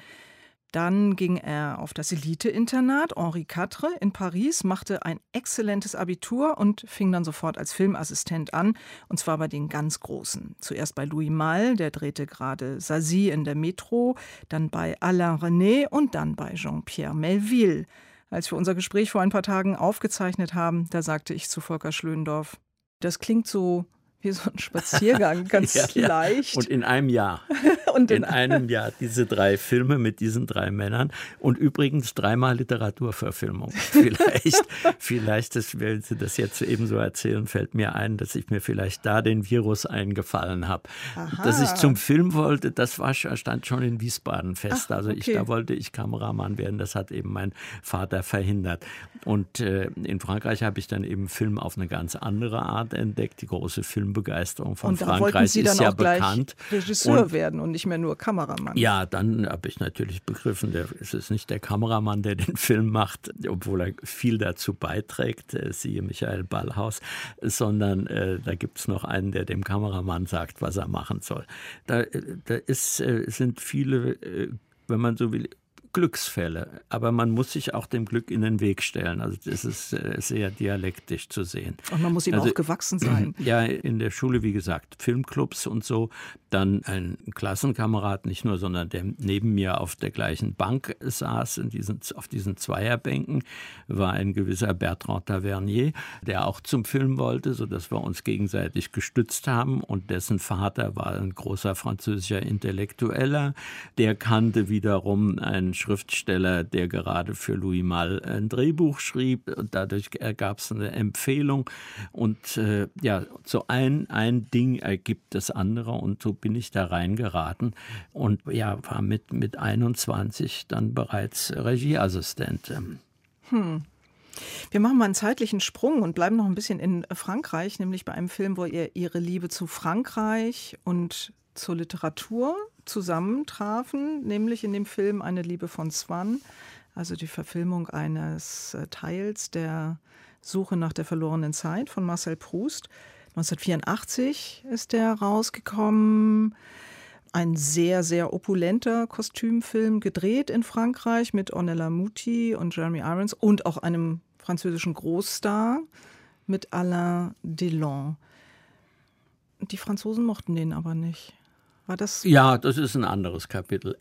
Dann ging er auf das Elite-Internat Henri IV in Paris, machte ein exzellentes Abitur und fing dann sofort als Filmassistent an, und zwar bei den ganz Großen. Zuerst bei Louis Malle, der drehte gerade Zazie in der Metro, dann bei Alain Resnais und dann bei Jean-Pierre Melville. Als wir unser Gespräch vor ein paar Tagen aufgezeichnet haben, da sagte ich zu Volker Schlöndorff, das klingt so wie so ein Spaziergang, ganz leicht. Und in einem Jahr. in einem Jahr diese 3 Filme mit diesen 3 Männern und übrigens 3-mal Literaturverfilmung. Vielleicht, wenn Sie das jetzt eben so erzählen, fällt mir ein, dass ich mir vielleicht da den Virus eingefallen habe. Dass ich zum Film wollte, das stand schon in Wiesbaden fest. Da wollte ich Kameramann werden, das hat eben mein Vater verhindert. Und in Frankreich habe ich dann eben Film auf eine ganz andere Art entdeckt, die große Filmbegeisterung von Frankreich ist ja bekannt. Regisseur werden und nicht mehr nur Kameramann. Ja, dann habe ich natürlich begriffen, es ist nicht der Kameramann, der den Film macht, obwohl er viel dazu beiträgt, siehe Michael Ballhaus, sondern da gibt es noch einen, der dem Kameramann sagt, was er machen soll. Da sind viele, wenn man so will, Glücksfälle, aber man muss sich auch dem Glück in den Weg stellen. Also das ist sehr dialektisch zu sehen. Und man muss ihm auch gewachsen sein. Ja, in der Schule, wie gesagt, Filmclubs und so. Dann ein Klassenkamerad, nicht nur, sondern der neben mir auf der gleichen Bank saß, auf diesen Zweierbänken, war ein gewisser Bertrand Tavernier, der auch zum Film wollte, sodass wir uns gegenseitig gestützt haben. Und dessen Vater war ein großer französischer Intellektueller. Der kannte wiederum einen Schriftsteller, der gerade für Louis Malle ein Drehbuch schrieb. Und dadurch ergab es eine Empfehlung. Und so ein Ding ergibt das andere. Und so bin ich da reingeraten und war mit 21 dann bereits Regieassistent. Wir machen mal einen zeitlichen Sprung und bleiben noch ein bisschen in Frankreich, nämlich bei einem Film, wo ihr Ihre Liebe zu Frankreich und zur Literatur zusammentrafen, nämlich in dem Film Eine Liebe von Swann, also die Verfilmung eines Teils der Suche nach der verlorenen Zeit von Marcel Proust. 1984 ist der rausgekommen. Ein sehr, sehr opulenter Kostümfilm, gedreht in Frankreich mit Ornella Muti und Jeremy Irons und auch einem französischen Großstar mit Alain Delon. Die Franzosen mochten den aber nicht. War das? Ja, das ist ein anderes Kapitel.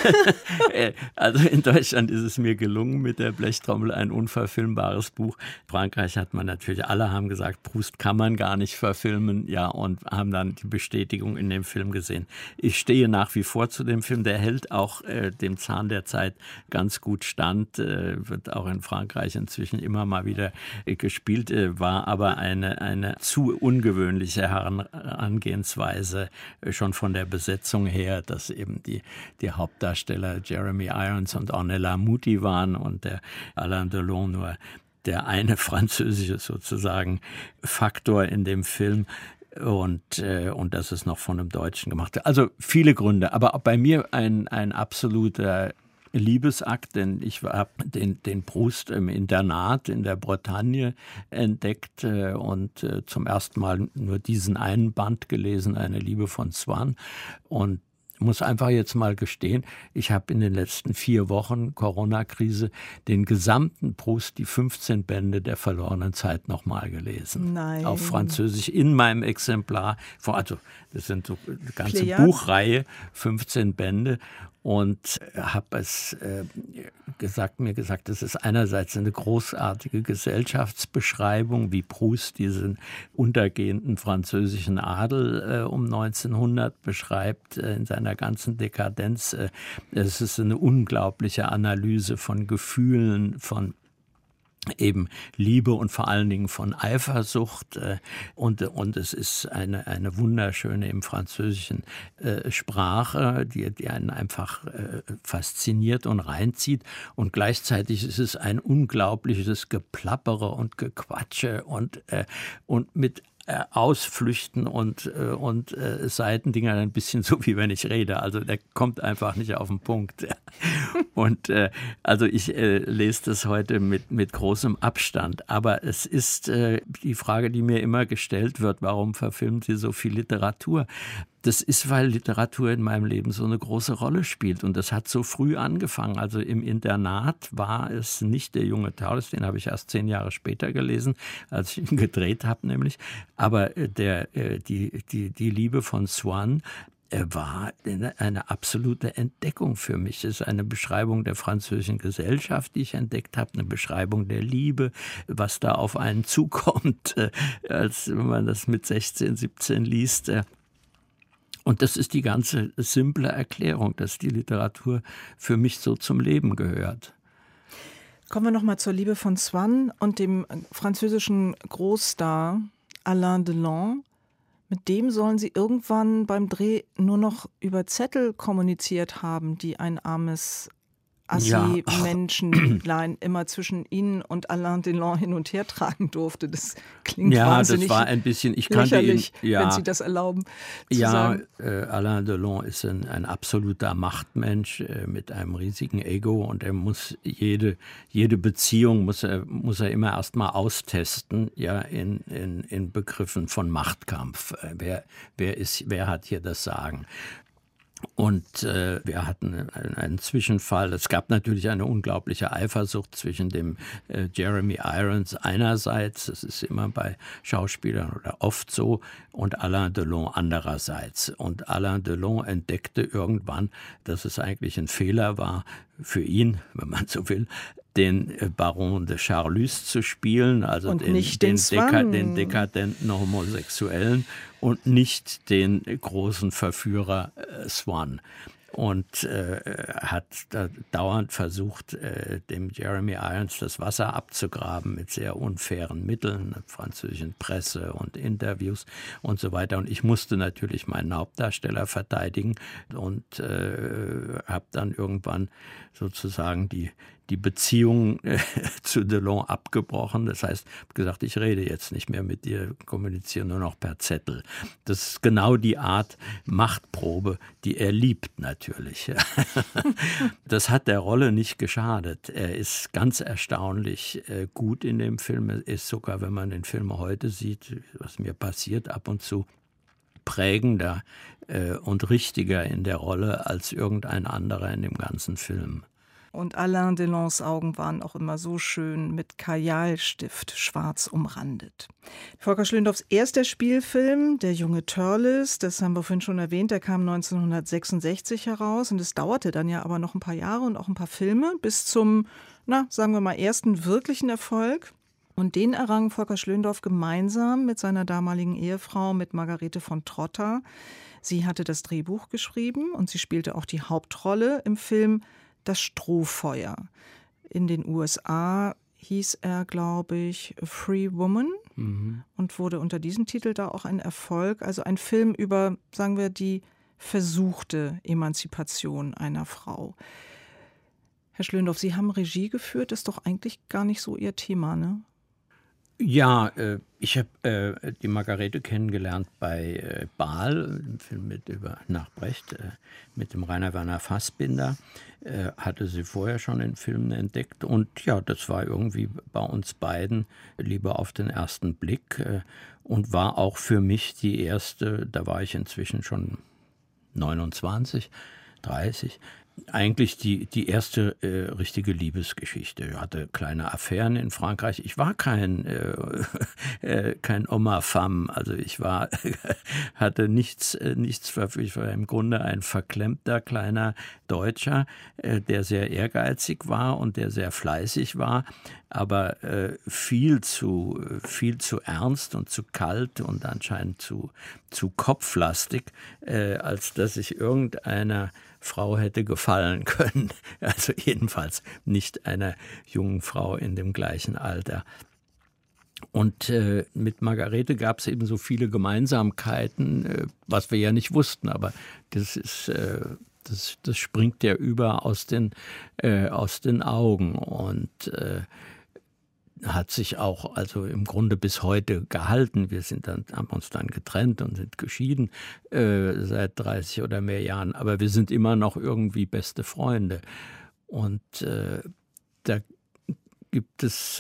Also in Deutschland ist es mir gelungen mit der Blechtrommel, ein unverfilmbares Buch. In Frankreich hat man natürlich, alle haben gesagt, Proust kann man gar nicht verfilmen, ja, und haben dann die Bestätigung in dem Film gesehen. Ich stehe nach wie vor zu dem Film, der hält auch dem Zahn der Zeit ganz gut stand, wird auch in Frankreich inzwischen immer mal wieder gespielt, war aber eine zu ungewöhnliche Herangehensweise schon von der Besetzung her, dass eben die Hauptdarsteller Jeremy Irons und Ornella Muti waren und der Alain Delon nur der eine französische sozusagen Faktor in dem Film. Und das ist noch von einem Deutschen gemacht. Also viele Gründe, aber auch bei mir ein absoluter Liebesakt, denn ich habe den Proust im Internat in der Bretagne entdeckt und zum ersten Mal nur diesen einen Band gelesen, Eine Liebe von Swann. Und muss einfach jetzt mal gestehen, ich habe in den letzten 4 Wochen Corona-Krise den gesamten Proust, die 15 Bände der verlorenen Zeit nochmal gelesen. Nein. Auf Französisch in meinem Exemplar. Also das sind so eine ganze Plejade. Buchreihe, 15 Bände. Und habe es mir gesagt, das ist einerseits eine großartige Gesellschaftsbeschreibung, wie Proust diesen untergehenden französischen Adel um 1900 beschreibt, in seiner ganzen Dekadenz. Es ist eine unglaubliche Analyse von Gefühlen, von eben Liebe und vor allen Dingen von Eifersucht und es ist eine wunderschöne im französischen Sprache, die einen einfach fasziniert und reinzieht und gleichzeitig ist es ein unglaubliches Geplappere und Gequatsche und mit Ausflüchten und Seitendingern ein bisschen so, wie wenn ich rede. Also der kommt einfach nicht auf den Punkt. Und also ich lese das heute mit großem Abstand. Aber es ist die Frage, die mir immer gestellt wird, warum verfilmen Sie so viel Literatur? Das ist, weil Literatur in meinem Leben so eine große Rolle spielt. Und das hat so früh angefangen. Also im Internat war es nicht Der junge Taurus, den habe ich erst 10 Jahre später gelesen, als ich ihn gedreht habe nämlich. Aber die Liebe von Swann war eine absolute Entdeckung für mich. Es ist eine Beschreibung der französischen Gesellschaft, die ich entdeckt habe, eine Beschreibung der Liebe, was da auf einen zukommt, als wenn man das mit 16, 17 liest. Und das ist die ganze simple Erklärung, dass die Literatur für mich so zum Leben gehört. Kommen wir nochmal zur Liebe von Swann und dem französischen Großstar Alain Delon. Mit dem sollen Sie irgendwann beim Dreh nur noch über Zettel kommuniziert haben, die ein armes Assi-Menschenlein immer zwischen Ihnen und Alain Delon hin und her tragen durfte. Das klingt wahnsinnig das war ein bisschen, ich kannte ihn, wenn Sie das erlauben zu sagen. Alain Delon ist ein absoluter Machtmensch mit einem riesigen Ego und er muss jede Beziehung muss er immer erstmal austesten, ja, in Begriffen von Machtkampf. Wer hat hier das Sagen? Und wir hatten einen Zwischenfall. Es gab natürlich eine unglaubliche Eifersucht zwischen dem Jeremy Irons einerseits, das ist immer bei Schauspielern oder oft so, und Alain Delon andererseits. Und Alain Delon entdeckte irgendwann, dass es eigentlich ein Fehler war für ihn, wenn man so will, den Baron de Charlus zu spielen, also und den dekadenten Homosexuellen und nicht den großen Verführer Swann. Und hat da dauernd versucht, dem Jeremy Irons das Wasser abzugraben mit sehr unfairen Mitteln, französischen Presse und Interviews und so weiter. Und ich musste natürlich meinen Hauptdarsteller verteidigen und habe dann irgendwann sozusagen die Beziehung zu Delon abgebrochen. Das heißt, ich habe gesagt, ich rede jetzt nicht mehr mit dir, kommuniziere nur noch per Zettel. Das ist genau die Art Machtprobe, die er liebt natürlich. Das hat der Rolle nicht geschadet. Er ist ganz erstaunlich gut in dem Film. Er ist sogar, wenn man den Film heute sieht, was mir passiert ab und zu, prägender und richtiger in der Rolle als irgendein anderer in dem ganzen Film. Und Alain Delons Augen waren auch immer so schön mit Kajalstift schwarz umrandet. Volker Schlöndorffs erster Spielfilm, Der junge Törleß, das haben wir vorhin schon erwähnt, der kam 1966 heraus. Und es dauerte dann ja aber noch ein paar Jahre und auch ein paar Filme bis zum, sagen wir mal, ersten wirklichen Erfolg. Und den errang Volker Schlöndorff gemeinsam mit seiner damaligen Ehefrau, mit Margarete von Trotta. Sie hatte das Drehbuch geschrieben und sie spielte auch die Hauptrolle im Film Das Strohfeuer. In den USA hieß er, glaube ich, A Free Woman und wurde unter diesem Titel da auch ein Erfolg. Also ein Film über, sagen wir, die versuchte Emanzipation einer Frau. Herr Schlöndorff, Sie haben Regie geführt, das ist doch eigentlich gar nicht so Ihr Thema, ne? Ja, ich habe die Margarete kennengelernt bei Baal, im Film nach Brecht, mit dem Rainer Werner Fassbinder. Hatte sie vorher schon in Filmen entdeckt. Und ja, das war irgendwie bei uns beiden Liebe auf den ersten Blick und war auch für mich die erste, da war ich inzwischen schon 29, 30, eigentlich die erste richtige Liebesgeschichte. Ich hatte kleine Affären in Frankreich. Ich war kein Homme femme, also ich hatte nichts verfügt. Ich war im Grunde ein verklemmter kleiner Deutscher, der sehr ehrgeizig war und der sehr fleißig war, aber viel zu ernst und zu kalt und anscheinend zu kopflastig, als dass ich irgendeiner Frau hätte gefallen können. Also jedenfalls nicht einer jungen Frau in dem gleichen Alter. Und mit Margarete gab es eben so viele Gemeinsamkeiten, was wir ja nicht wussten, aber das springt ja über aus den Augen und hat sich auch also im Grunde bis heute gehalten. Wir haben uns dann getrennt und sind geschieden seit 30 oder mehr Jahren, aber wir sind immer noch irgendwie beste Freunde. Und da gibt es,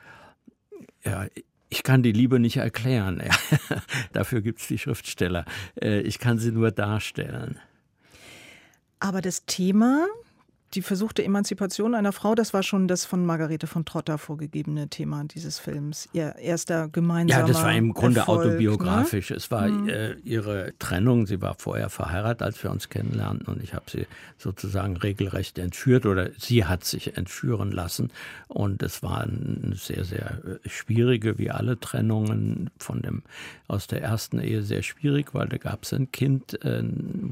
ich kann die Liebe nicht erklären. Dafür gibt es die Schriftsteller. Ich kann sie nur darstellen. Aber das Thema, die versuchte Emanzipation einer Frau, das war schon das von Margarete von Trotta vorgegebene Thema dieses Films. Ihr erster gemeinsamer Erfolg. Ja, das war im Grunde Erfolg, autobiografisch. Ne? Es war ihre Trennung. Sie war vorher verheiratet, als wir uns kennenlernten. Und ich habe sie sozusagen regelrecht entführt oder sie hat sich entführen lassen. Und es war eine sehr, sehr schwierige, wie alle Trennungen aus der ersten Ehe sehr schwierig, weil da gab es ein Kind, ein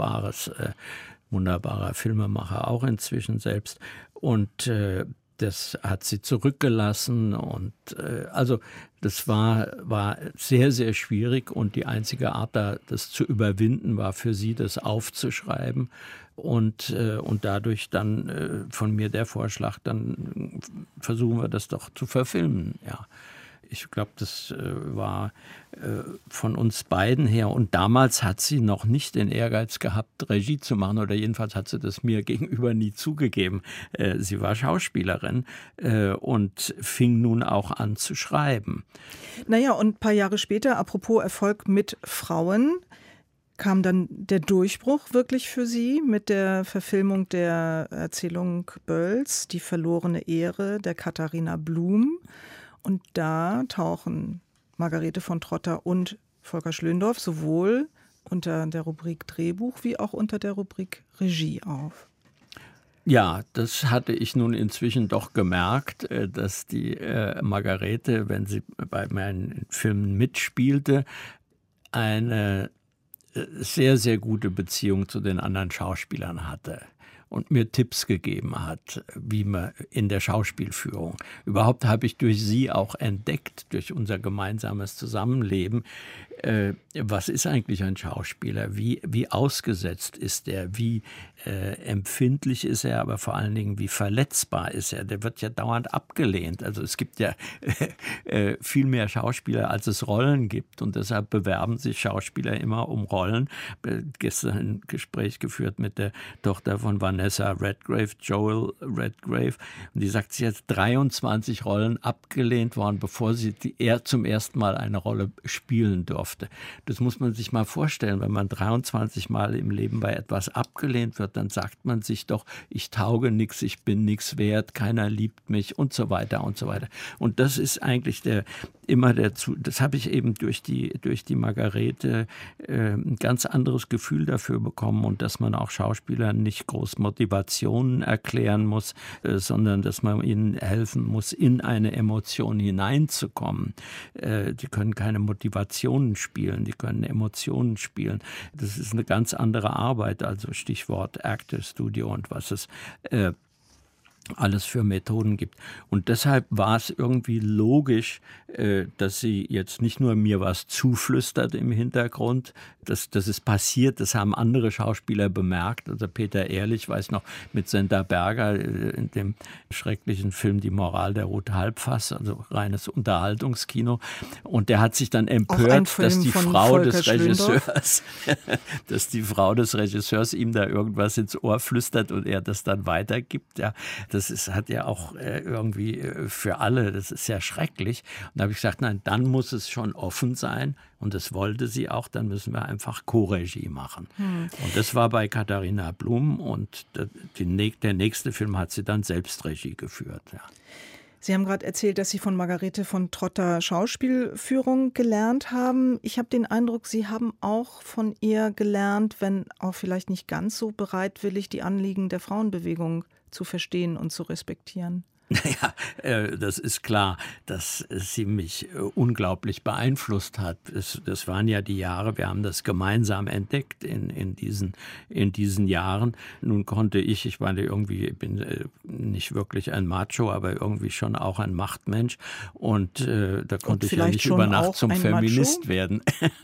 wunderbarer Filmemacher auch inzwischen selbst. Und das hat sie zurückgelassen. Und also das war sehr, sehr schwierig. Und die einzige Art, das zu überwinden, war für sie, das aufzuschreiben. Und dadurch dann von mir der Vorschlag, dann versuchen wir das doch zu verfilmen, ja. Ich glaube, das war von uns beiden her. Und damals hat sie noch nicht den Ehrgeiz gehabt, Regie zu machen. Oder jedenfalls hat sie das mir gegenüber nie zugegeben. Sie war Schauspielerin und fing nun auch an zu schreiben. Naja, und ein paar Jahre später, apropos Erfolg mit Frauen, kam dann der Durchbruch wirklich für Sie mit der Verfilmung der Erzählung Bölls, Die verlorene Ehre der Katharina Blum. Und da tauchen Margarete von Trotta und Volker Schlöndorff sowohl unter der Rubrik Drehbuch wie auch unter der Rubrik Regie auf. Ja, das hatte ich nun inzwischen doch gemerkt, dass die Margarete, wenn sie bei meinen Filmen mitspielte, eine sehr, sehr gute Beziehung zu den anderen Schauspielern hatte. Und mir Tipps gegeben hat, wie man in der Schauspielführung. Überhaupt habe ich durch sie auch entdeckt, durch unser gemeinsames Zusammenleben, was ist eigentlich ein Schauspieler, wie ausgesetzt ist er, wie empfindlich ist er, aber vor allen Dingen, wie verletzbar ist er. Der wird ja dauernd abgelehnt. Also es gibt ja viel mehr Schauspieler, als es Rollen gibt. Und deshalb bewerben sich Schauspieler immer um Rollen. Gestern ein Gespräch geführt mit der Tochter von Vanessa Vanessa Redgrave, Joel Redgrave. Und die sagt, sie hat 23 Rollen abgelehnt worden, bevor sie zum ersten Mal eine Rolle spielen durfte. Das muss man sich mal vorstellen. Wenn man 23 Mal im Leben bei etwas abgelehnt wird, dann sagt man sich doch, ich tauge nichts, ich bin nichts wert, keiner liebt mich und so weiter und so weiter. Und das ist eigentlich das habe ich eben durch die Margarete ein ganz anderes Gefühl dafür bekommen, und dass man auch Schauspielern nicht groß Motivationen erklären muss, sondern dass man ihnen helfen muss, in eine Emotion hineinzukommen. Die können keine Motivationen spielen, die können Emotionen spielen. Das ist eine ganz andere Arbeit, also Stichwort Actor Studio und was es alles für Methoden gibt. Und deshalb war es irgendwie logisch, dass sie jetzt nicht nur mir was zuflüstert im Hintergrund, das ist passiert, das haben andere Schauspieler bemerkt. Also Peter Ehrlich, weiß noch, mit Senta Berger in dem schrecklichen Film Die Moral der Ruth Halbfass, also reines Unterhaltungskino. Und der hat sich dann empört, dass die Frau des Regisseurs ihm da irgendwas ins Ohr flüstert und er das dann weitergibt. Ja, hat ja auch irgendwie für alle, das ist ja schrecklich. Und da habe ich gesagt, nein, dann muss es schon offen sein. Und das wollte sie auch, dann müssen wir einfach Co-Regie machen. Und das war bei Katharina Blum, und der nächste Film hat sie dann selbst Regie geführt. Ja. Sie haben gerade erzählt, dass Sie von Margarete von Trotta Schauspielführung gelernt haben. Ich habe den Eindruck, Sie haben auch von ihr gelernt, wenn auch vielleicht nicht ganz so bereitwillig, die Anliegen der Frauenbewegung zu verstehen und zu respektieren. Naja, das ist klar, dass sie mich unglaublich beeinflusst hat. Das waren ja die Jahre, wir haben das gemeinsam entdeckt in diesen Jahren. Nun konnte ich meine irgendwie, ich bin nicht wirklich ein Macho, aber irgendwie schon auch ein Machtmensch. Und da konnte ich ja nicht über Nacht zum Feminist Macho werden.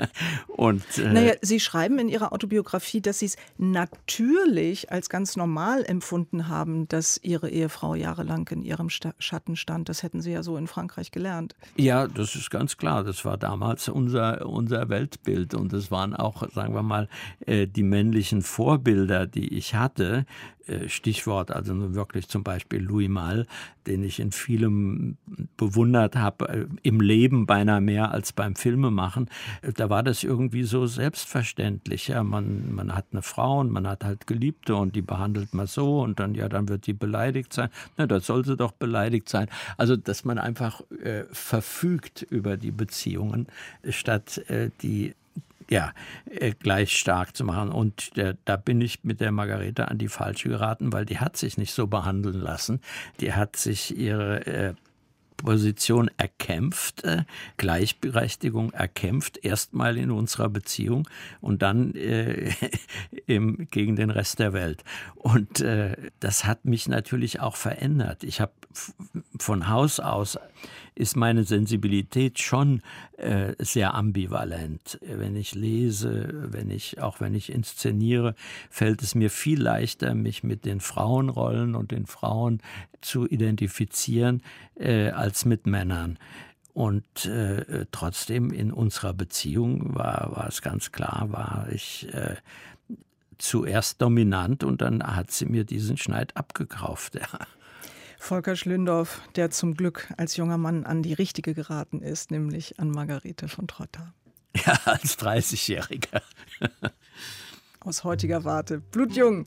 Naja, Sie schreiben in Ihrer Autobiografie, dass Sie es natürlich als ganz normal empfunden haben, dass Ihre Ehefrau jahrelang in ihrem Schatten stand. Das hätten Sie ja so in Frankreich gelernt. Ja, das ist ganz klar. Das war damals unser Weltbild. Und das waren auch, sagen wir mal, die männlichen Vorbilder, die ich hatte. Stichwort, also nun wirklich zum Beispiel Louis Malle, den ich in vielem bewundert habe, im Leben beinahe mehr als beim Filmemachen. Da war das irgendwie so selbstverständlich. Ja, man hat eine Frau und man hat halt Geliebte und die behandelt man so und dann wird die beleidigt sein. Na, da soll sie doch beleidigt sein. Also, dass man einfach verfügt über die Beziehungen, statt die gleich stark zu machen. Und da bin ich mit der Margarete an die Falsche geraten, weil die hat sich nicht so behandeln lassen. Die hat sich ihre Position erkämpft, Gleichberechtigung erkämpft, erstmal in unserer Beziehung und dann gegen den Rest der Welt. Und das hat mich natürlich auch verändert. Ich habe von Haus aus ist meine Sensibilität schon sehr ambivalent. Wenn ich lese, wenn ich inszeniere, fällt es mir viel leichter, mich mit den Frauenrollen und den Frauen zu identifizieren, als mit Männern. Und trotzdem in unserer Beziehung war es ganz klar, war ich zuerst dominant und dann hat sie mir diesen Schneid abgekauft. Ja. Volker Schlöndorff, der zum Glück als junger Mann an die Richtige geraten ist, nämlich an Margarete von Trotta. Ja, als 30-Jähriger. Aus heutiger Warte. Blutjung.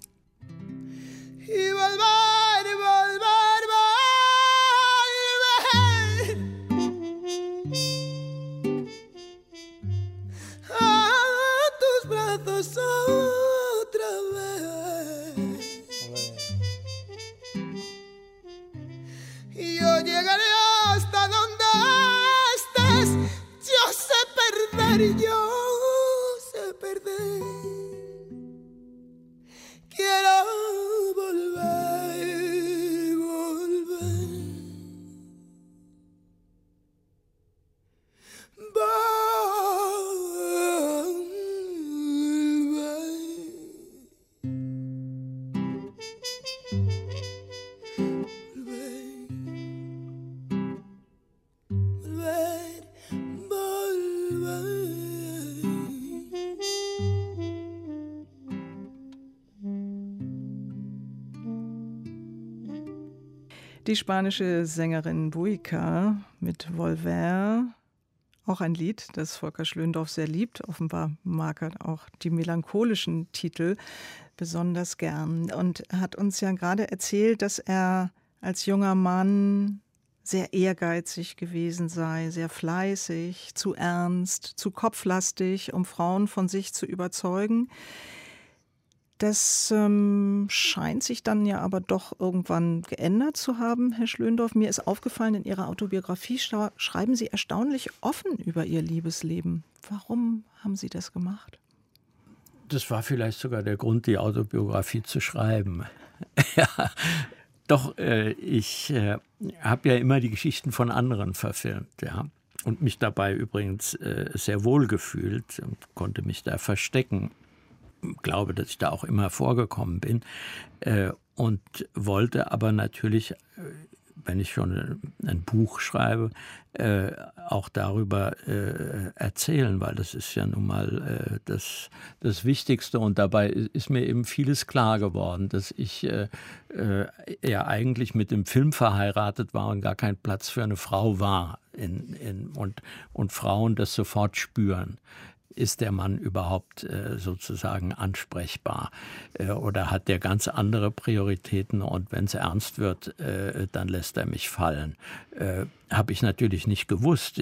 Y yo sé perder. Quiero volver, volver. Volver, volver. Die spanische Sängerin Buica mit Volver, auch ein Lied, das Volker Schlöndorff sehr liebt. Offenbar mag er auch die melancholischen Titel besonders gern. Und er hat uns ja gerade erzählt, dass er als junger Mann sehr ehrgeizig gewesen sei, sehr fleißig, zu ernst, zu kopflastig, um Frauen von sich zu überzeugen. Das scheint sich dann ja aber doch irgendwann geändert zu haben, Herr Schlöndorff. Mir ist aufgefallen, in Ihrer Autobiografie schreiben Sie erstaunlich offen über Ihr Liebesleben. Warum haben Sie das gemacht? Das war vielleicht sogar der Grund, die Autobiografie zu schreiben. Ja, doch, ich habe ja immer die Geschichten von anderen verfilmt, ja, und mich dabei übrigens sehr wohl gefühlt und konnte mich da verstecken. Ich glaube, dass ich da auch immer vorgekommen bin und wollte aber natürlich, wenn ich schon ein Buch schreibe, auch darüber erzählen, weil das ist ja nun mal das Wichtigste. Und dabei ist mir eben vieles klar geworden, dass ich ja eigentlich mit dem Film verheiratet war und gar kein Platz für eine Frau war und Frauen das sofort spüren. Ist der Mann überhaupt sozusagen ansprechbar oder hat der ganz andere Prioritäten und wenn es ernst wird, dann lässt er mich fallen. Habe ich natürlich nicht gewusst.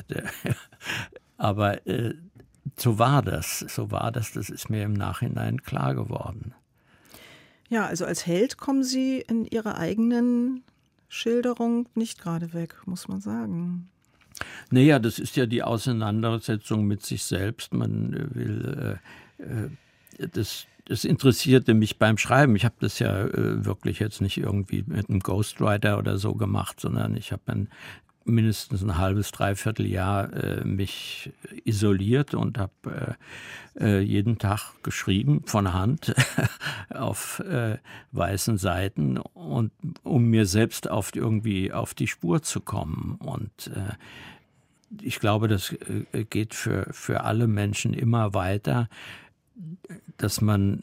Aber so war das, das ist mir im Nachhinein klar geworden. Ja, also als Held kommen Sie in Ihrer eigenen Schilderung nicht gerade weg, muss man sagen. Naja, das ist ja die Auseinandersetzung mit sich selbst. Man will, das interessierte mich beim Schreiben. Ich habe das ja wirklich jetzt nicht irgendwie mit einem Ghostwriter oder so gemacht, sondern ich habe mindestens ein halbes, dreiviertel Jahr mich isoliert und habe jeden Tag geschrieben, von Hand, auf weißen Seiten, und um mir selbst irgendwie auf die Spur zu kommen. Und ich glaube, das geht für alle Menschen immer weiter, dass man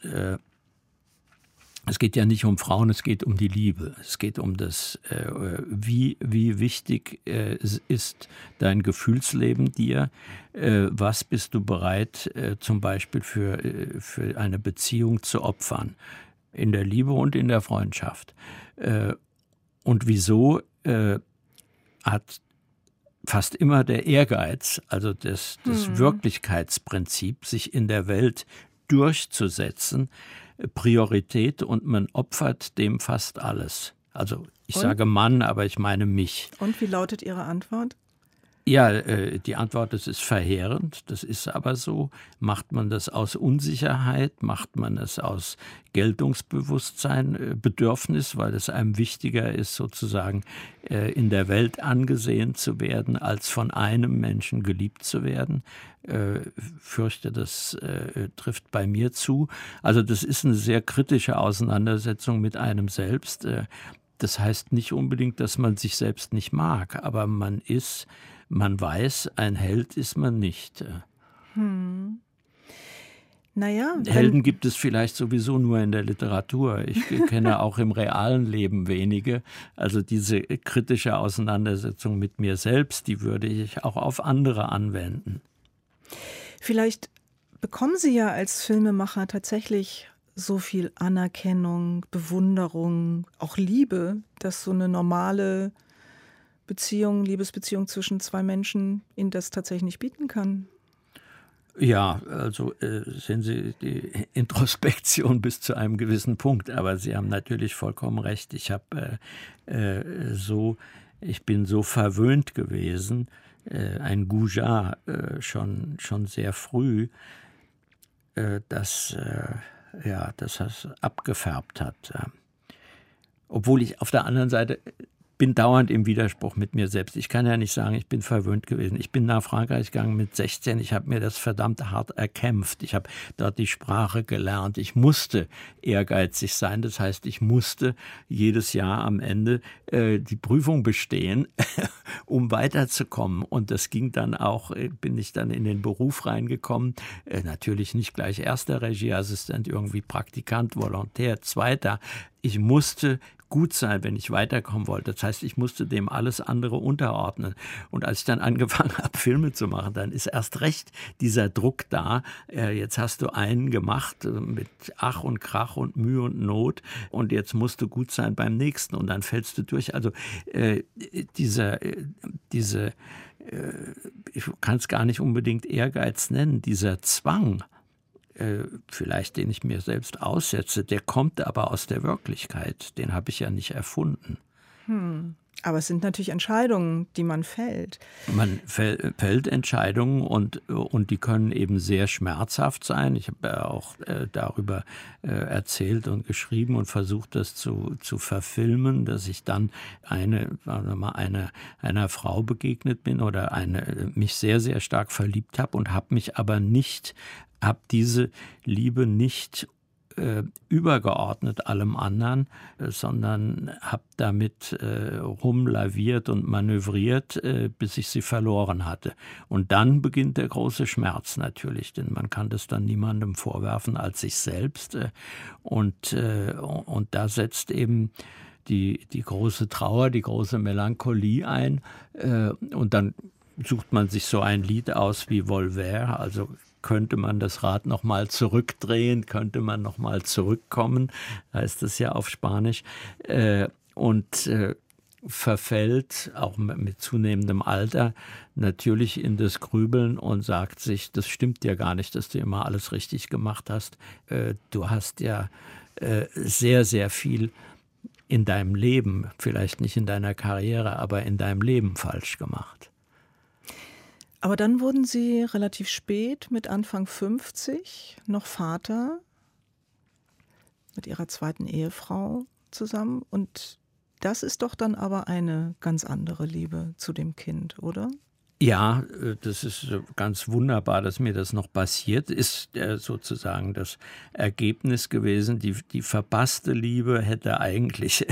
es geht ja nicht um Frauen, es geht um die Liebe. Es geht um das, wie wichtig ist dein Gefühlsleben dir? Was bist du bereit, zum Beispiel für eine Beziehung zu opfern? In der Liebe und in der Freundschaft. Und wieso hat fast immer der Ehrgeiz, also das Wirklichkeitsprinzip, sich in der Welt durchzusetzen, Priorität, und man opfert dem fast alles. Also ich sage Mann, aber ich meine mich. Und wie lautet Ihre Antwort? Ja, die Antwort ist verheerend, das ist aber so. Macht man das aus Unsicherheit, macht man es aus Geltungsbewusstsein, Bedürfnis, weil es einem wichtiger ist, sozusagen in der Welt angesehen zu werden, als von einem Menschen geliebt zu werden. Fürchte, das trifft bei mir zu. Also das ist eine sehr kritische Auseinandersetzung mit einem selbst. Das heißt nicht unbedingt, dass man sich selbst nicht mag, aber man weiß, ein Held ist man nicht. Naja, Helden gibt es vielleicht sowieso nur in der Literatur. Ich kenne auch im realen Leben wenige. Also diese kritische Auseinandersetzung mit mir selbst, die würde ich auch auf andere anwenden. Vielleicht bekommen Sie ja als Filmemacher tatsächlich so viel Anerkennung, Bewunderung, auch Liebe, dass so eine normale Liebesbeziehung zwischen zwei Menschen Ihnen das tatsächlich nicht bieten kann. Ja, also sehen Sie, die Introspektion bis zu einem gewissen Punkt, aber Sie haben natürlich vollkommen recht. Ich bin so verwöhnt gewesen, ein Goujat schon sehr früh, dass das abgefärbt hat. Obwohl ich auf der anderen Seite bin dauernd im Widerspruch mit mir selbst. Ich kann ja nicht sagen, ich bin verwöhnt gewesen. Ich bin nach Frankreich gegangen mit 16. Ich habe mir das verdammt hart erkämpft. Ich habe dort die Sprache gelernt. Ich musste ehrgeizig sein. Das heißt, ich musste jedes Jahr am Ende die Prüfung bestehen, um weiterzukommen. Und das ging dann auch, bin ich dann in den Beruf reingekommen. Natürlich nicht gleich erster Regieassistent, irgendwie Praktikant, Volontär, zweiter. Ich musste gut sein, wenn ich weiterkommen wollte. Das heißt, ich musste dem alles andere unterordnen. Und als ich dann angefangen habe, Filme zu machen, dann ist erst recht dieser Druck da. Jetzt hast du einen gemacht mit Ach und Krach und Mühe und Not und jetzt musst du gut sein beim nächsten und dann fällst du durch. Also diese ich kann es gar nicht unbedingt Ehrgeiz nennen, dieser Zwang, vielleicht den ich mir selbst aussetze, der kommt aber aus der Wirklichkeit. Den habe ich ja nicht erfunden. Aber es sind natürlich Entscheidungen, die man fällt. Man fällt Entscheidungen und die können eben sehr schmerzhaft sein. Ich habe ja auch darüber erzählt und geschrieben und versucht, das zu verfilmen, dass ich dann einer Frau begegnet bin oder mich sehr, sehr stark verliebt habe und habe diese Liebe nicht übergeordnet allem anderen, sondern habe damit rumlaviert und manövriert, bis ich sie verloren hatte. Und dann beginnt der große Schmerz natürlich, denn man kann das dann niemandem vorwerfen als sich selbst. Und da setzt eben die große Trauer, die große Melancholie ein. Und dann sucht man sich so ein Lied aus wie Volver, also könnte man das Rad noch mal zurückdrehen, könnte man noch mal zurückkommen, heißt es ja auf Spanisch, und verfällt auch mit zunehmendem Alter natürlich in das Grübeln und sagt sich, das stimmt ja gar nicht, dass du immer alles richtig gemacht hast. Du hast ja sehr, sehr viel in deinem Leben, vielleicht nicht in deiner Karriere, aber in deinem Leben falsch gemacht. Aber dann wurden Sie relativ spät, mit Anfang 50, noch Vater mit Ihrer zweiten Ehefrau zusammen. Und das ist doch dann aber eine ganz andere Liebe zu dem Kind, oder? Ja, das ist ganz wunderbar, dass mir das noch passiert ist, sozusagen das Ergebnis gewesen. Die verpasste Liebe hätte eigentlich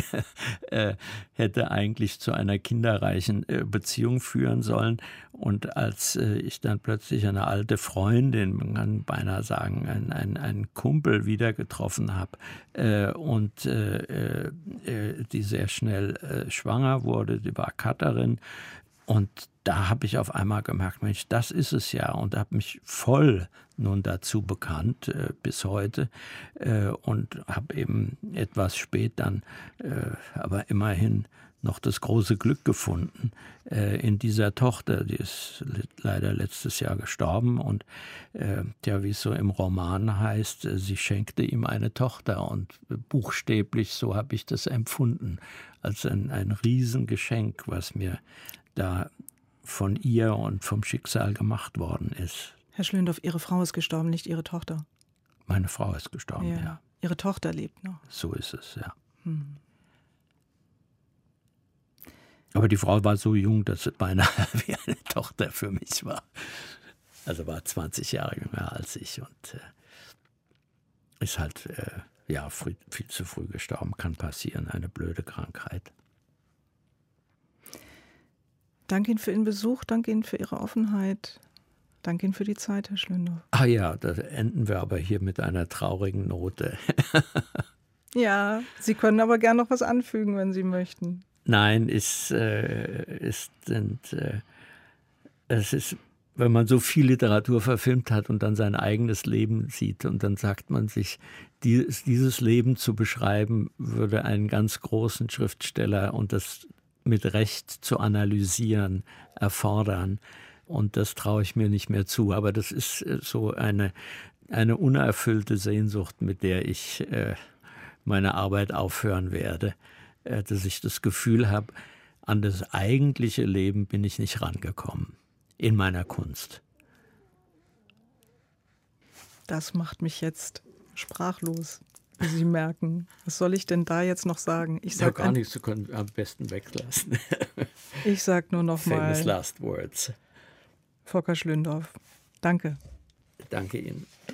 zu einer kinderreichen Beziehung führen sollen. Und als ich dann plötzlich eine alte Freundin, man kann beinahe sagen, einen Kumpel wieder getroffen habe und die sehr schnell schwanger wurde, die war Cutterin. Und da habe ich auf einmal gemerkt, Mensch, das ist es ja, und habe mich voll nun dazu bekannt bis heute und habe eben etwas spät dann aber immerhin noch das große Glück gefunden in dieser Tochter. Die ist leider letztes Jahr gestorben und wie es so im Roman heißt, sie schenkte ihm eine Tochter und buchstäblich so habe ich das empfunden, als ein Riesengeschenk, was mir da von ihr und vom Schicksal gemacht worden ist. Herr Schlöndorff, Ihre Frau ist gestorben, nicht Ihre Tochter? Meine Frau ist gestorben, ja. Ihre Tochter lebt noch? So ist es, ja. Aber die Frau war so jung, dass es beinahe wie eine Tochter für mich war. Also war 20 Jahre jünger als ich und ist halt viel zu früh gestorben. Kann passieren, eine blöde Krankheit. Danke Ihnen für Ihren Besuch, danke Ihnen für Ihre Offenheit, danke Ihnen für die Zeit, Herr Schlöndorff. Ah ja, da enden wir aber hier mit einer traurigen Note. Ja, Sie können aber gern noch was anfügen, wenn Sie möchten. Nein, es ist, wenn man so viel Literatur verfilmt hat und dann sein eigenes Leben sieht und dann sagt man sich, dieses Leben zu beschreiben, würde einen ganz großen Schriftsteller und das mit Recht zu analysieren, erfordern. Und das traue ich mir nicht mehr zu. Aber das ist so eine unerfüllte Sehnsucht, mit der ich meine Arbeit aufhören werde. Dass ich das Gefühl habe, an das eigentliche Leben bin ich nicht rangekommen. In meiner Kunst. Das macht mich jetzt sprachlos. Wie Sie merken. Was soll ich denn da jetzt noch sagen? Ich sage gar nichts, Sie können am besten weglassen. Ich sage nur noch mal. Famous last words. Volker Schlöndorff. Danke. Danke Ihnen.